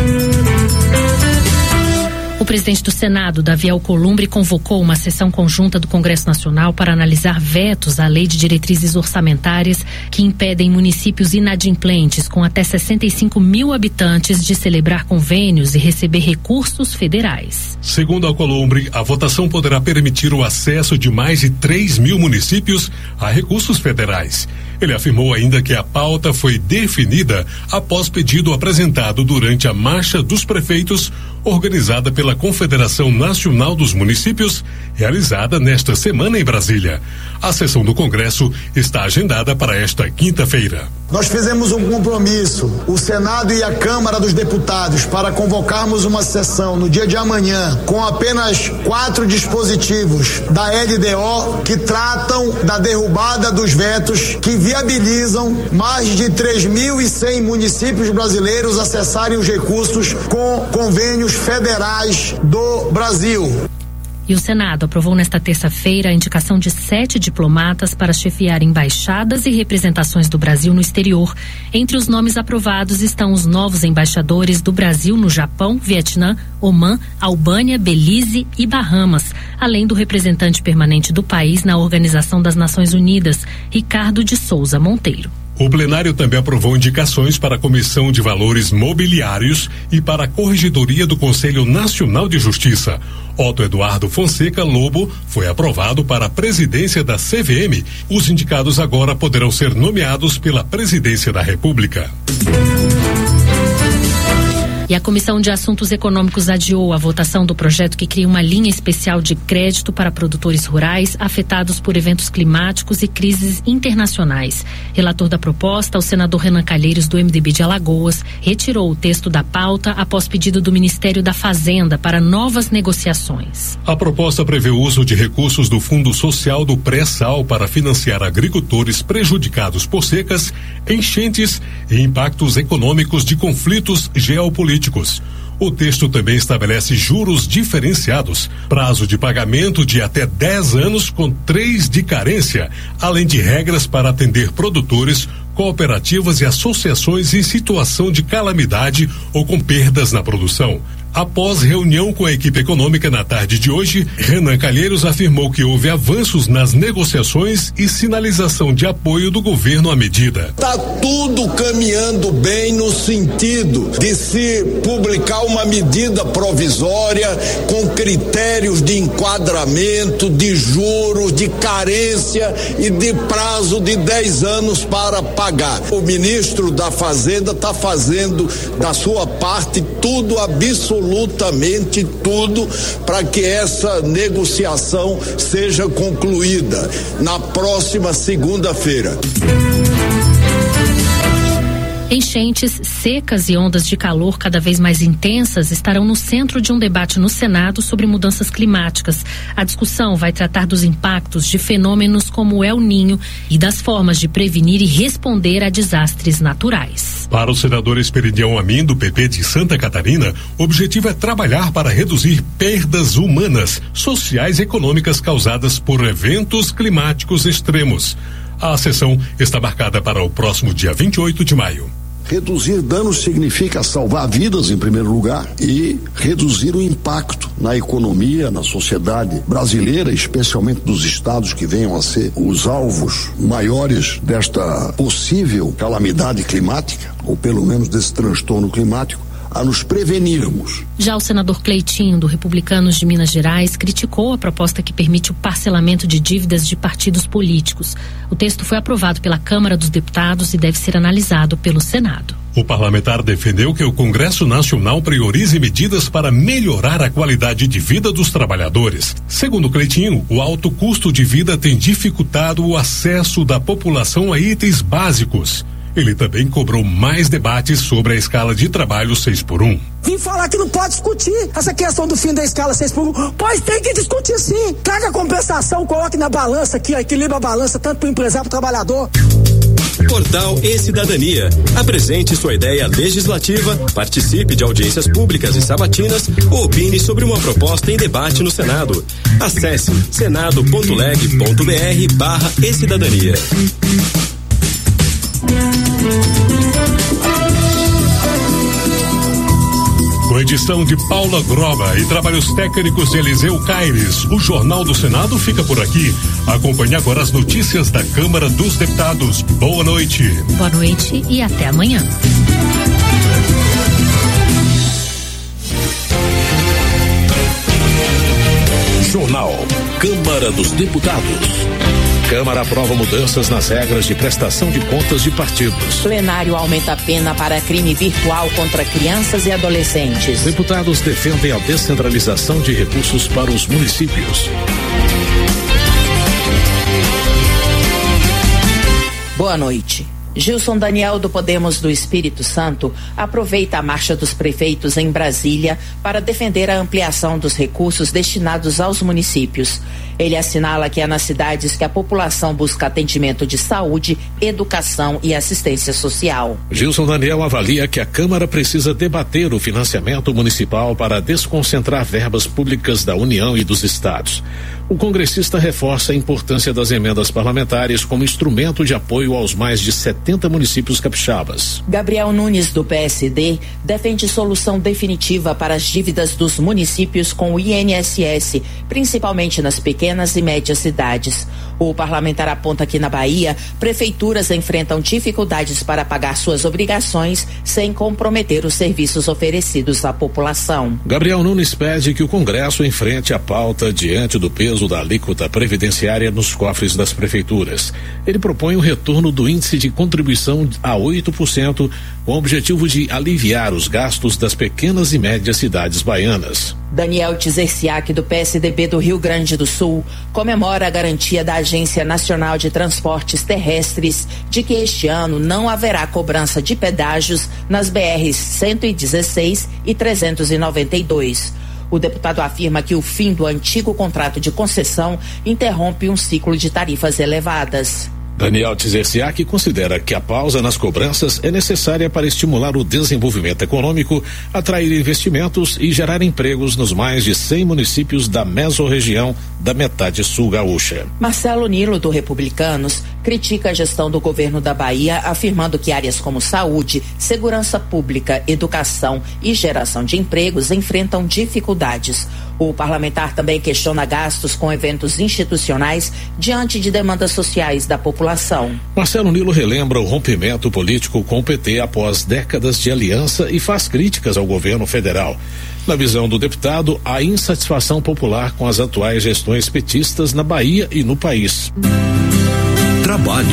O presidente do Senado, Davi Alcolumbre, convocou uma sessão conjunta do Congresso Nacional para analisar vetos à Lei de Diretrizes Orçamentárias que impedem municípios inadimplentes com até 65 mil habitantes de celebrar convênios e receber recursos federais. Segundo Alcolumbre, a votação poderá permitir o acesso de mais de 3 mil municípios a recursos federais. Ele afirmou ainda que a pauta foi definida após pedido apresentado durante a Marcha dos Prefeitos, organizada pela Confederação Nacional dos Municípios, realizada nesta semana em Brasília. A sessão do Congresso está agendada para esta quinta-feira. Nós fizemos um compromisso, o Senado e a Câmara dos Deputados, para convocarmos uma sessão no dia de amanhã com apenas 4 dispositivos da LDO que tratam da derrubada dos vetos que viabilizam mais de 3.100 municípios brasileiros acessarem os recursos com convênios federais do Brasil. E o Senado aprovou nesta terça-feira a indicação de 7 diplomatas para chefiar embaixadas e representações do Brasil no exterior. Entre os nomes aprovados estão os novos embaixadores do Brasil no Japão, Vietnã, Omã, Albânia, Belize e Bahamas, além do representante permanente do país na Organização das Nações Unidas, Ricardo de Souza Monteiro. O plenário também aprovou indicações para a Comissão de Valores Mobiliários e para a Corregedoria do Conselho Nacional de Justiça. Otto Eduardo Fonseca Lobo foi aprovado para a presidência da CVM. Os indicados agora poderão ser nomeados pela Presidência da República. E a Comissão de Assuntos Econômicos adiou a votação do projeto que cria uma linha especial de crédito para produtores rurais afetados por eventos climáticos e crises internacionais. Relator da proposta, o senador Renan Calheiros, do MDB de Alagoas, retirou o texto da pauta após pedido do Ministério da Fazenda para novas negociações. A proposta prevê o uso de recursos do Fundo Social do Pré-Sal para financiar agricultores prejudicados por secas, enchentes e impactos econômicos de conflitos geopolíticos. O texto também estabelece juros diferenciados, prazo de pagamento de até 10 anos com 3 de carência, além de regras para atender produtores, cooperativas e associações em situação de calamidade ou com perdas na produção. Após reunião com a equipe econômica na tarde de hoje, Renan Calheiros afirmou que houve avanços nas negociações e sinalização de apoio do governo à medida. Está tudo caminhando bem no sentido de se publicar uma medida provisória com critérios de enquadramento, de juros, de carência e de prazo de 10 anos para pagar. O ministro da Fazenda está fazendo da sua parte tudo, absolutamente tudo, para que essa negociação seja concluída na próxima segunda-feira. Enchentes, secas e ondas de calor cada vez mais intensas estarão no centro de um debate no Senado sobre mudanças climáticas. A discussão vai tratar dos impactos de fenômenos como o El Ninho e das formas de prevenir e responder a desastres naturais. Para o senador Esperidião Amin, do PP de Santa Catarina, o objetivo é trabalhar para reduzir perdas humanas, sociais e econômicas causadas por eventos climáticos extremos. A sessão está marcada para o próximo dia 28 de maio. Reduzir danos significa salvar vidas em primeiro lugar e reduzir o impacto na economia, na sociedade brasileira, especialmente dos estados que venham a ser os alvos maiores desta possível calamidade climática, ou pelo menos desse transtorno climático, a nos prevenirmos. Já o senador Cleitinho, do Republicanos de Minas Gerais, criticou a proposta que permite o parcelamento de dívidas de partidos políticos. O texto foi aprovado pela Câmara dos Deputados e deve ser analisado pelo Senado. O parlamentar defendeu que o Congresso Nacional priorize medidas para melhorar a qualidade de vida dos trabalhadores. Segundo Cleitinho, o alto custo de vida tem dificultado o acesso da população a itens básicos. Ele também cobrou mais debates sobre a escala de trabalho 6x1. Vim falar que não pode discutir essa questão do fim da escala 6x1. Pois tem que discutir sim. Traga a compensação, coloque na balança aqui, equilibra a balança tanto para o empresário como para o trabalhador. Portal E-Cidadania. Apresente sua ideia legislativa, participe de audiências públicas e sabatinas ou opine sobre uma proposta em debate no Senado. Acesse senado.leg.br/E-Cidadania. Com edição de Paula Groba e trabalhos técnicos de Eliseu Caires, o Jornal do Senado fica por aqui. Acompanhe agora as notícias da Câmara dos Deputados. Boa noite. Boa noite e até amanhã. Jornal Câmara dos Deputados. Câmara aprova mudanças nas regras de prestação de contas de partidos. Plenário aumenta a pena para crime virtual contra crianças e adolescentes. Deputados defendem a descentralização de recursos para os municípios. Boa noite. Gilson Daniel, do Podemos do Espírito Santo, aproveita a marcha dos prefeitos em Brasília para defender a ampliação dos recursos destinados aos municípios. Ele assinala que é nas cidades que a população busca atendimento de saúde, educação e assistência social. Gilson Daniel avalia que a Câmara precisa debater o financiamento municipal para desconcentrar verbas públicas da União e dos estados. O congressista reforça a importância das emendas parlamentares como instrumento de apoio aos mais de 70 municípios capixabas. Gabriel Nunes, do PSD, defende solução definitiva para as dívidas dos municípios com o INSS, principalmente nas pequenas pequenas e médias cidades. O parlamentar aponta que na Bahia, prefeituras enfrentam dificuldades para pagar suas obrigações sem comprometer os serviços oferecidos à população. Gabriel Nunes pede que o Congresso enfrente a pauta diante do peso da alíquota previdenciária nos cofres das prefeituras. Ele propõe o retorno do índice de contribuição a 8%, com o objetivo de aliviar os gastos das pequenas e médias cidades baianas. Daniel Tzerciak, do PSDB do Rio Grande do Sul, comemora a garantia da Agência Nacional de Transportes Terrestres de que este ano não haverá cobrança de pedágios nas BRs 116 e 392. O deputado afirma que o fim do antigo contrato de concessão interrompe um ciclo de tarifas elevadas. Daniel Tzerciak considera que a pausa nas cobranças é necessária para estimular o desenvolvimento econômico, atrair investimentos e gerar empregos nos mais de 100 municípios da mesorregião da metade sul gaúcha. Marcelo Nilo, do Republicanos, critica a gestão do governo da Bahia, afirmando que áreas como saúde, segurança pública, educação e geração de empregos enfrentam dificuldades. O parlamentar também questiona gastos com eventos institucionais diante de demandas sociais da população. Marcelo Nilo relembra o rompimento político com o PT após décadas de aliança e faz críticas ao governo federal. Na visão do deputado, há insatisfação popular com as atuais gestões petistas na Bahia e no país. Trabalho.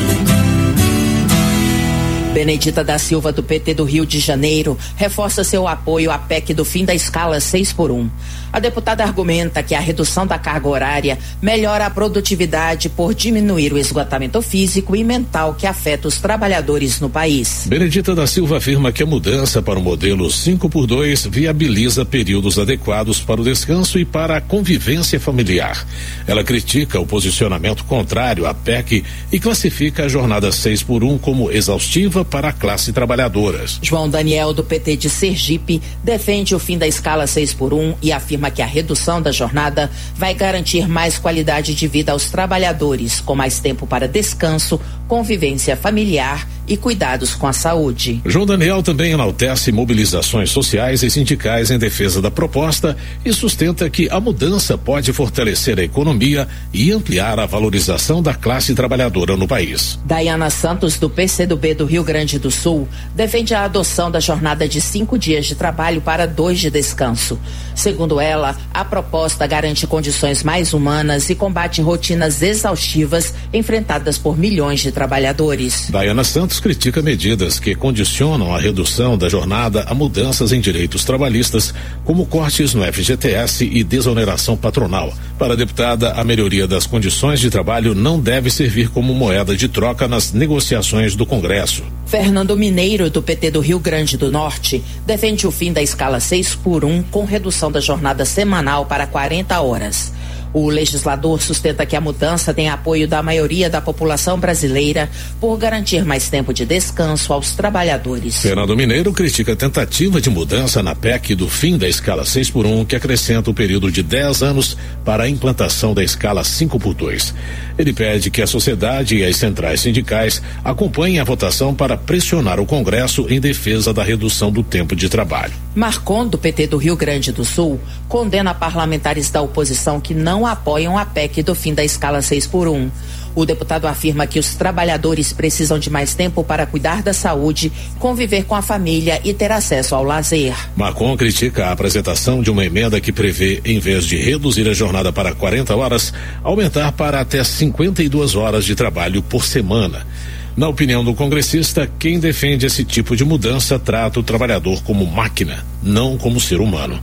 Benedita da Silva, do PT do Rio de Janeiro, reforça seu apoio à PEC do fim da escala 6x1. A deputada argumenta que a redução da carga horária melhora a produtividade por diminuir o esgotamento físico e mental que afeta os trabalhadores no país. Benedita da Silva afirma que a mudança para o modelo 5x2 viabiliza períodos adequados para o descanso e para a convivência familiar. Ela critica o posicionamento contrário à PEC e classifica a jornada 6x1 como exaustiva para a classe trabalhadora. João Daniel, do PT de Sergipe, defende o fim da escala 6x1 e afirma que a redução da jornada vai garantir mais qualidade de vida aos trabalhadores, com mais tempo para descanso, convivência familiar e cuidados com a saúde. João Daniel também enaltece mobilizações sociais e sindicais em defesa da proposta e sustenta que a mudança pode fortalecer a economia e ampliar a valorização da classe trabalhadora no país. Daiana Santos, do PCdoB do Rio Grande do Sul, defende a adoção da jornada de 5 dias de trabalho para 2 de descanso. Segundo ela, a proposta garante condições mais humanas e combate rotinas exaustivas enfrentadas por milhões de trabalhadores. Daiana Santos critica medidas que condicionam a redução da jornada a mudanças em direitos trabalhistas, como cortes no FGTS e desoneração patronal. Para a deputada, a melhoria das condições de trabalho não deve servir como moeda de troca nas negociações do Congresso. Fernando Mineiro, do PT do Rio Grande do Norte, defende o fim da escala 6x1 com redução da jornada semanal para 40 horas. O legislador sustenta que a mudança tem apoio da maioria da população brasileira por garantir mais tempo de descanso aos trabalhadores. Fernando Mineiro critica a tentativa de mudança na PEC do fim da escala 6x1, que acrescenta o período de 10 anos para a implantação da escala 5x2. Ele pede que a sociedade e as centrais sindicais acompanhem a votação para pressionar o Congresso em defesa da redução do tempo de trabalho. Marcon, do PT do Rio Grande do Sul, condena parlamentares da oposição que não apoiam a PEC do fim da escala 6x1. O deputado afirma que os trabalhadores precisam de mais tempo para cuidar da saúde, conviver com a família e ter acesso ao lazer. Marcon critica a apresentação de uma emenda que prevê, em vez de reduzir a jornada para 40 horas, aumentar para até 52 horas de trabalho por semana. Na opinião do congressista, quem defende esse tipo de mudança trata o trabalhador como máquina, não como ser humano.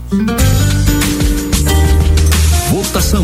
Votação.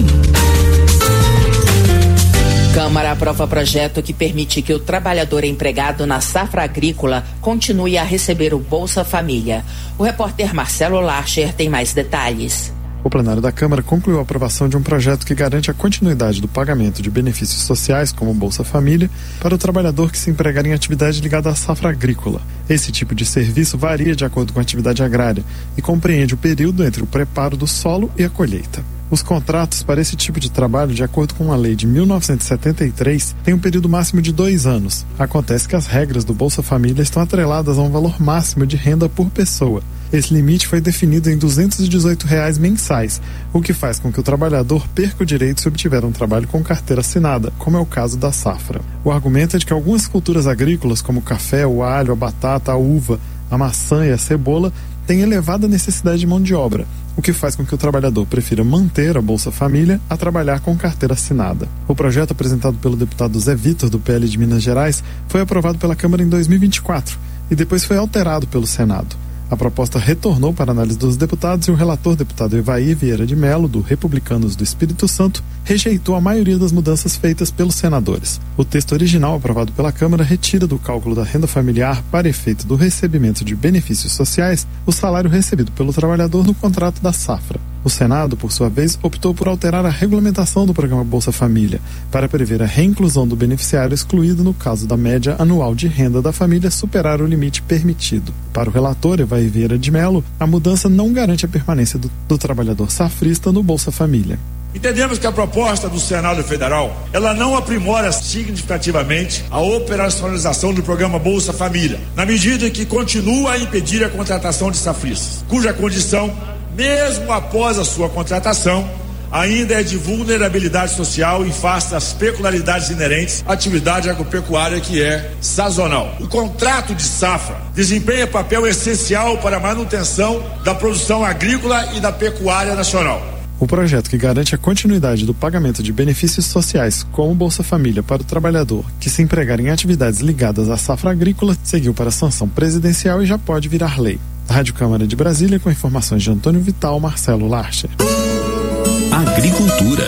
Câmara aprova projeto que permite que o trabalhador empregado na safra agrícola continue a receber o Bolsa Família. O repórter Marcelo Larcher tem mais detalhes. O plenário da Câmara concluiu a aprovação de um projeto que garante a continuidade do pagamento de benefícios sociais, como Bolsa Família, para o trabalhador que se empregar em atividade ligada à safra agrícola. Esse tipo de serviço varia de acordo com a atividade agrária e compreende o período entre o preparo do solo e a colheita. Os contratos para esse tipo de trabalho, de acordo com a lei de 1973, têm um período máximo de 2 anos. Acontece que as regras do Bolsa Família estão atreladas a um valor máximo de renda por pessoa. Esse limite foi definido em R$ 218 mensais, o que faz com que o trabalhador perca o direito se obtiver um trabalho com carteira assinada, como é o caso da safra. O argumento é de que algumas culturas agrícolas, como o café, o alho, a batata, a uva, a maçã e a cebola, têm elevada necessidade de mão de obra, o que faz com que o trabalhador prefira manter a Bolsa Família a trabalhar com carteira assinada. O projeto apresentado pelo deputado Zé Vitor, do PL de Minas Gerais, foi aprovado pela Câmara em 2024 e depois foi alterado pelo Senado. A proposta retornou para análise dos deputados e o relator, deputado Evair Vieira de Mello, do Republicanos do Espírito Santo, rejeitou a maioria das mudanças feitas pelos senadores. O texto original aprovado pela Câmara retira do cálculo da renda familiar, para efeito do recebimento de benefícios sociais, o salário recebido pelo trabalhador no contrato da safra. O Senado, por sua vez, optou por alterar a regulamentação do programa Bolsa Família, para prever a reinclusão do beneficiário excluído no caso da média anual de renda da família superar o limite permitido. Para o relator, Evair Vieira de Mello, a mudança não garante a permanência do trabalhador safrista no Bolsa Família. Entendemos que a proposta do Senado Federal, ela não aprimora significativamente a operacionalização do programa Bolsa Família, na medida que continua a impedir a contratação de safristas, cuja condição, mesmo após a sua contratação, ainda é de vulnerabilidade social em face às peculiaridades inerentes à atividade agropecuária, que é sazonal. O contrato de safra desempenha papel essencial para a manutenção da produção agrícola e da pecuária nacional. O projeto, que garante a continuidade do pagamento de benefícios sociais como Bolsa Família para o trabalhador que se empregar em atividades ligadas à safra agrícola, seguiu para a sanção presidencial e já pode virar lei. Rádio Câmara de Brasília, com informações de Antônio Vital, Marcelo Larcher. Agricultura.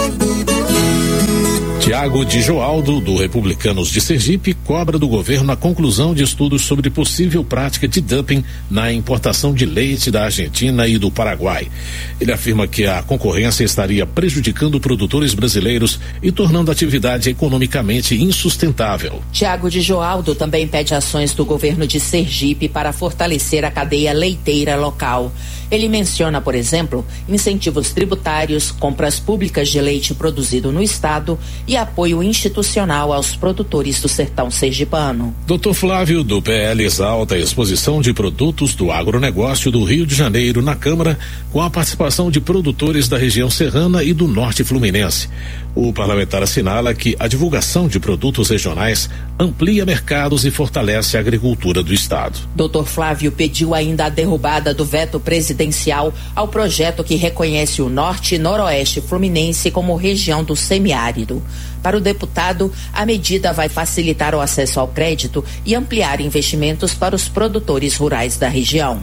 Tiago de Joaldo, do Republicanos de Sergipe, cobra do governo a conclusão de estudos sobre possível prática de dumping na importação de leite da Argentina e do Paraguai. Ele afirma que a concorrência estaria prejudicando produtores brasileiros e tornando a atividade economicamente insustentável. Tiago de Joaldo também pede ações do governo de Sergipe para fortalecer a cadeia leiteira local. Ele menciona, por exemplo, incentivos tributários, compras públicas de leite produzido no estado e apoio institucional aos produtores do sertão sergipano. Dr. Flávio, do PL, exalta a exposição de produtos do agronegócio do Rio de Janeiro na Câmara, com a participação de produtores da região serrana e do norte fluminense. O parlamentar assinala que a divulgação de produtos regionais amplia mercados e fortalece a agricultura do estado. Dr. Flávio pediu ainda a derrubada do veto presidencial ao projeto que reconhece o norte e noroeste fluminense como região do semiárido. Para o deputado, a medida vai facilitar o acesso ao crédito e ampliar investimentos para os produtores rurais da região.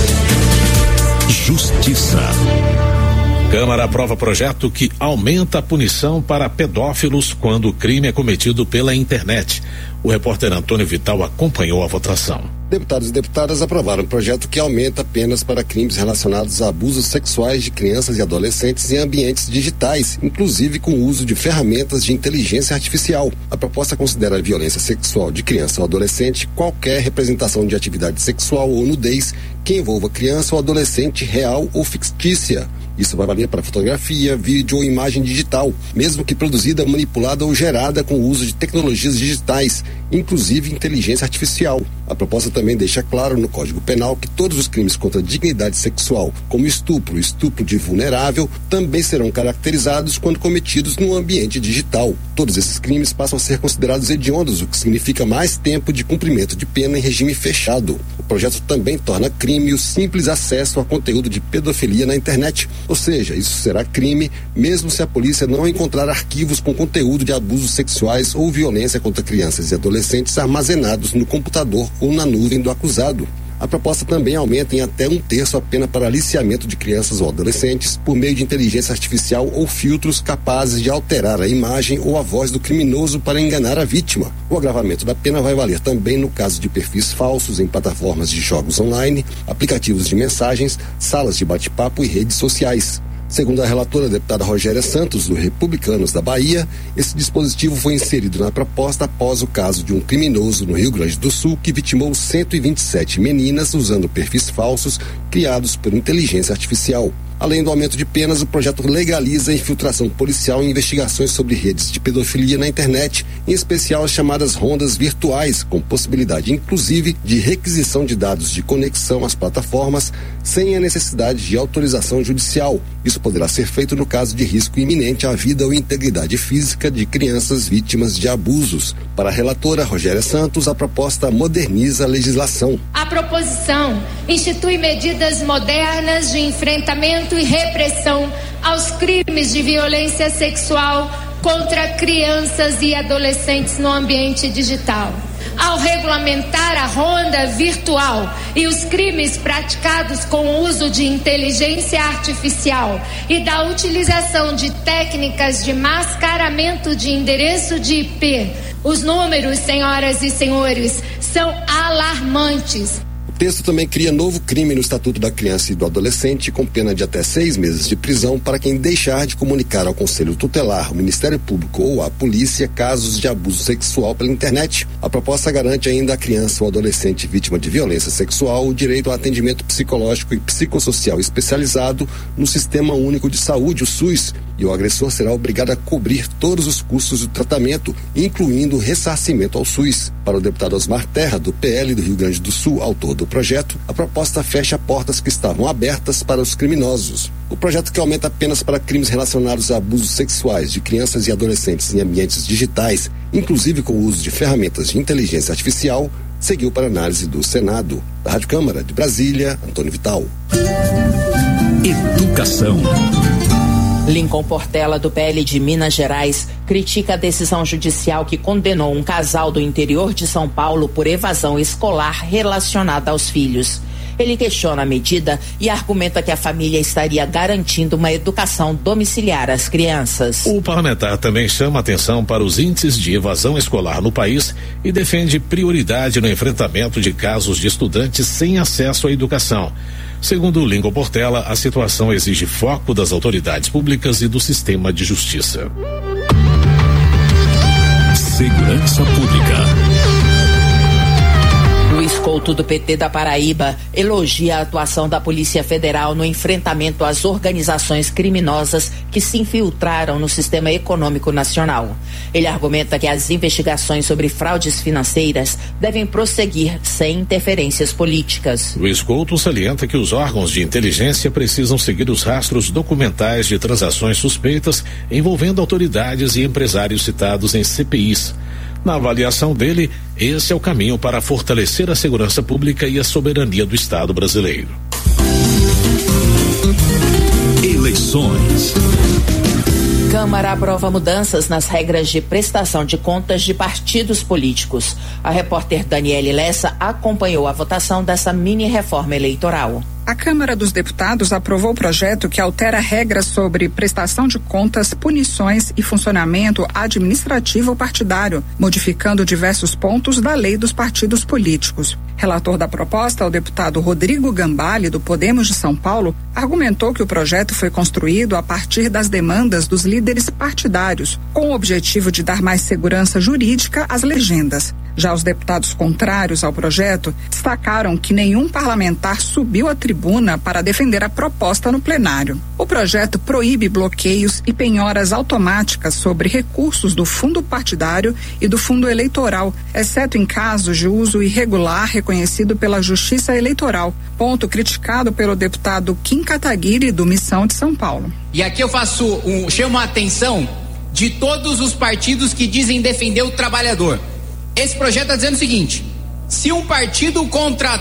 Justiça. Câmara aprova projeto que aumenta a punição para pedófilos quando o crime é cometido pela internet. O repórter Antônio Vital acompanhou a votação. Deputados e deputadas aprovaram um projeto que aumenta penas para crimes relacionados a abusos sexuais de crianças e adolescentes em ambientes digitais, inclusive com o uso de ferramentas de inteligência artificial. A proposta considera a violência sexual de criança ou adolescente qualquer representação de atividade sexual ou nudez que envolva criança ou adolescente real ou fictícia. Isso vai valer para fotografia, vídeo ou imagem digital, mesmo que produzida, manipulada ou gerada com o uso de tecnologias digitais, inclusive inteligência artificial. A proposta também deixa claro no Código Penal que todos os crimes contra a dignidade sexual, como estupro de vulnerável, também serão caracterizados quando cometidos no ambiente digital. Todos esses crimes passam a ser considerados hediondos, o que significa mais tempo de cumprimento de pena em regime fechado. O projeto também torna crime o simples acesso a conteúdo de pedofilia na internet. Ou seja, isso será crime mesmo se a polícia não encontrar arquivos com conteúdo de abusos sexuais ou violência contra crianças e adolescentes armazenados no computador ou na nuvem do acusado. A proposta também aumenta em até 1/3 a pena para aliciamento de crianças ou adolescentes por meio de inteligência artificial ou filtros capazes de alterar a imagem ou a voz do criminoso para enganar a vítima. O agravamento da pena vai valer também no caso de perfis falsos em plataformas de jogos online, aplicativos de mensagens, salas de bate-papo e redes sociais. Segundo a relatora, a deputada Rogéria Santos, do Republicanos da Bahia, esse dispositivo foi inserido na proposta após o caso de um criminoso no Rio Grande do Sul que vitimou 127 meninas usando perfis falsos criados por inteligência artificial. Além do aumento de penas, o projeto legaliza a infiltração policial em investigações sobre redes de pedofilia na internet, em especial as chamadas rondas virtuais, com possibilidade inclusive de requisição de dados de conexão às plataformas sem a necessidade de autorização judicial. Isso poderá ser feito no caso de risco iminente à vida ou integridade física de crianças vítimas de abusos. Para a relatora Rogéria Santos, a proposta moderniza a legislação. A proposição institui medidas modernas de enfrentamento e repressão aos crimes de violência sexual contra crianças e adolescentes no ambiente digital. Ao regulamentar a ronda virtual e os crimes praticados com o uso de inteligência artificial e da utilização de técnicas de mascaramento de endereço de IP, os números, senhoras e senhores, são alarmantes. O texto também cria novo crime no Estatuto da Criança e do Adolescente, com pena de até 6 meses de prisão para quem deixar de comunicar ao Conselho Tutelar, o Ministério Público ou à polícia casos de abuso sexual pela internet. A proposta garante ainda à criança ou adolescente vítima de violência sexual o direito ao atendimento psicológico e psicossocial especializado no Sistema Único de Saúde, o SUS, e o agressor será obrigado a cobrir todos os custos do tratamento, incluindo o ressarcimento ao SUS. Para o deputado Osmar Terra, do PL do Rio Grande do Sul, autor do projeto, a proposta fecha portas que estavam abertas para os criminosos. O projeto, que aumenta penas para crimes relacionados a abusos sexuais de crianças e adolescentes em ambientes digitais, inclusive com o uso de ferramentas de inteligência artificial, seguiu para análise do Senado. Da Rádio Câmara de Brasília, Antônio Vital. Educação. Lincoln Portela, do PL de Minas Gerais, critica a decisão judicial que condenou um casal do interior de São Paulo por evasão escolar relacionada aos filhos. Ele questiona a medida e argumenta que a família estaria garantindo uma educação domiciliar às crianças. O parlamentar também chama atenção para os índices de evasão escolar no país e defende prioridade no enfrentamento de casos de estudantes sem acesso à educação. Segundo Lincoln Portela, a situação exige foco das autoridades públicas e do sistema de justiça. Segurança Pública. Luiz Couto, do PT da Paraíba, elogia a atuação da Polícia Federal no enfrentamento às organizações criminosas que se infiltraram no sistema econômico nacional. Ele argumenta que as investigações sobre fraudes financeiras devem prosseguir sem interferências políticas. Luiz Couto salienta que os órgãos de inteligência precisam seguir os rastros documentais de transações suspeitas envolvendo autoridades e empresários citados em CPIs. Na avaliação dele, esse é o caminho para fortalecer a segurança pública e a soberania do Estado brasileiro. Eleições. Câmara aprova mudanças nas regras de prestação de contas de partidos políticos. A repórter Daniele Lessa acompanhou a votação dessa mini-reforma eleitoral. A Câmara dos Deputados aprovou o projeto que altera regras sobre prestação de contas, punições e funcionamento administrativo partidário, modificando diversos pontos da lei dos partidos políticos. Relator da proposta, o deputado Rodrigo Gambale, do Podemos de São Paulo, argumentou que o projeto foi construído a partir das demandas dos líderes partidários, com o objetivo de dar mais segurança jurídica às legendas. Já os deputados contrários ao projeto destacaram que nenhum parlamentar subiu à tribuna para defender a proposta no plenário. O projeto proíbe bloqueios e penhoras automáticas sobre recursos do fundo partidário e do fundo eleitoral, exceto em casos de uso irregular reconhecido pela Justiça Eleitoral, ponto criticado pelo deputado Kim Kataguiri, do Missão de São Paulo. E aqui eu chamo a atenção de todos os partidos que dizem defender o trabalhador. Esse projeto está dizendo o seguinte: se um partido contratar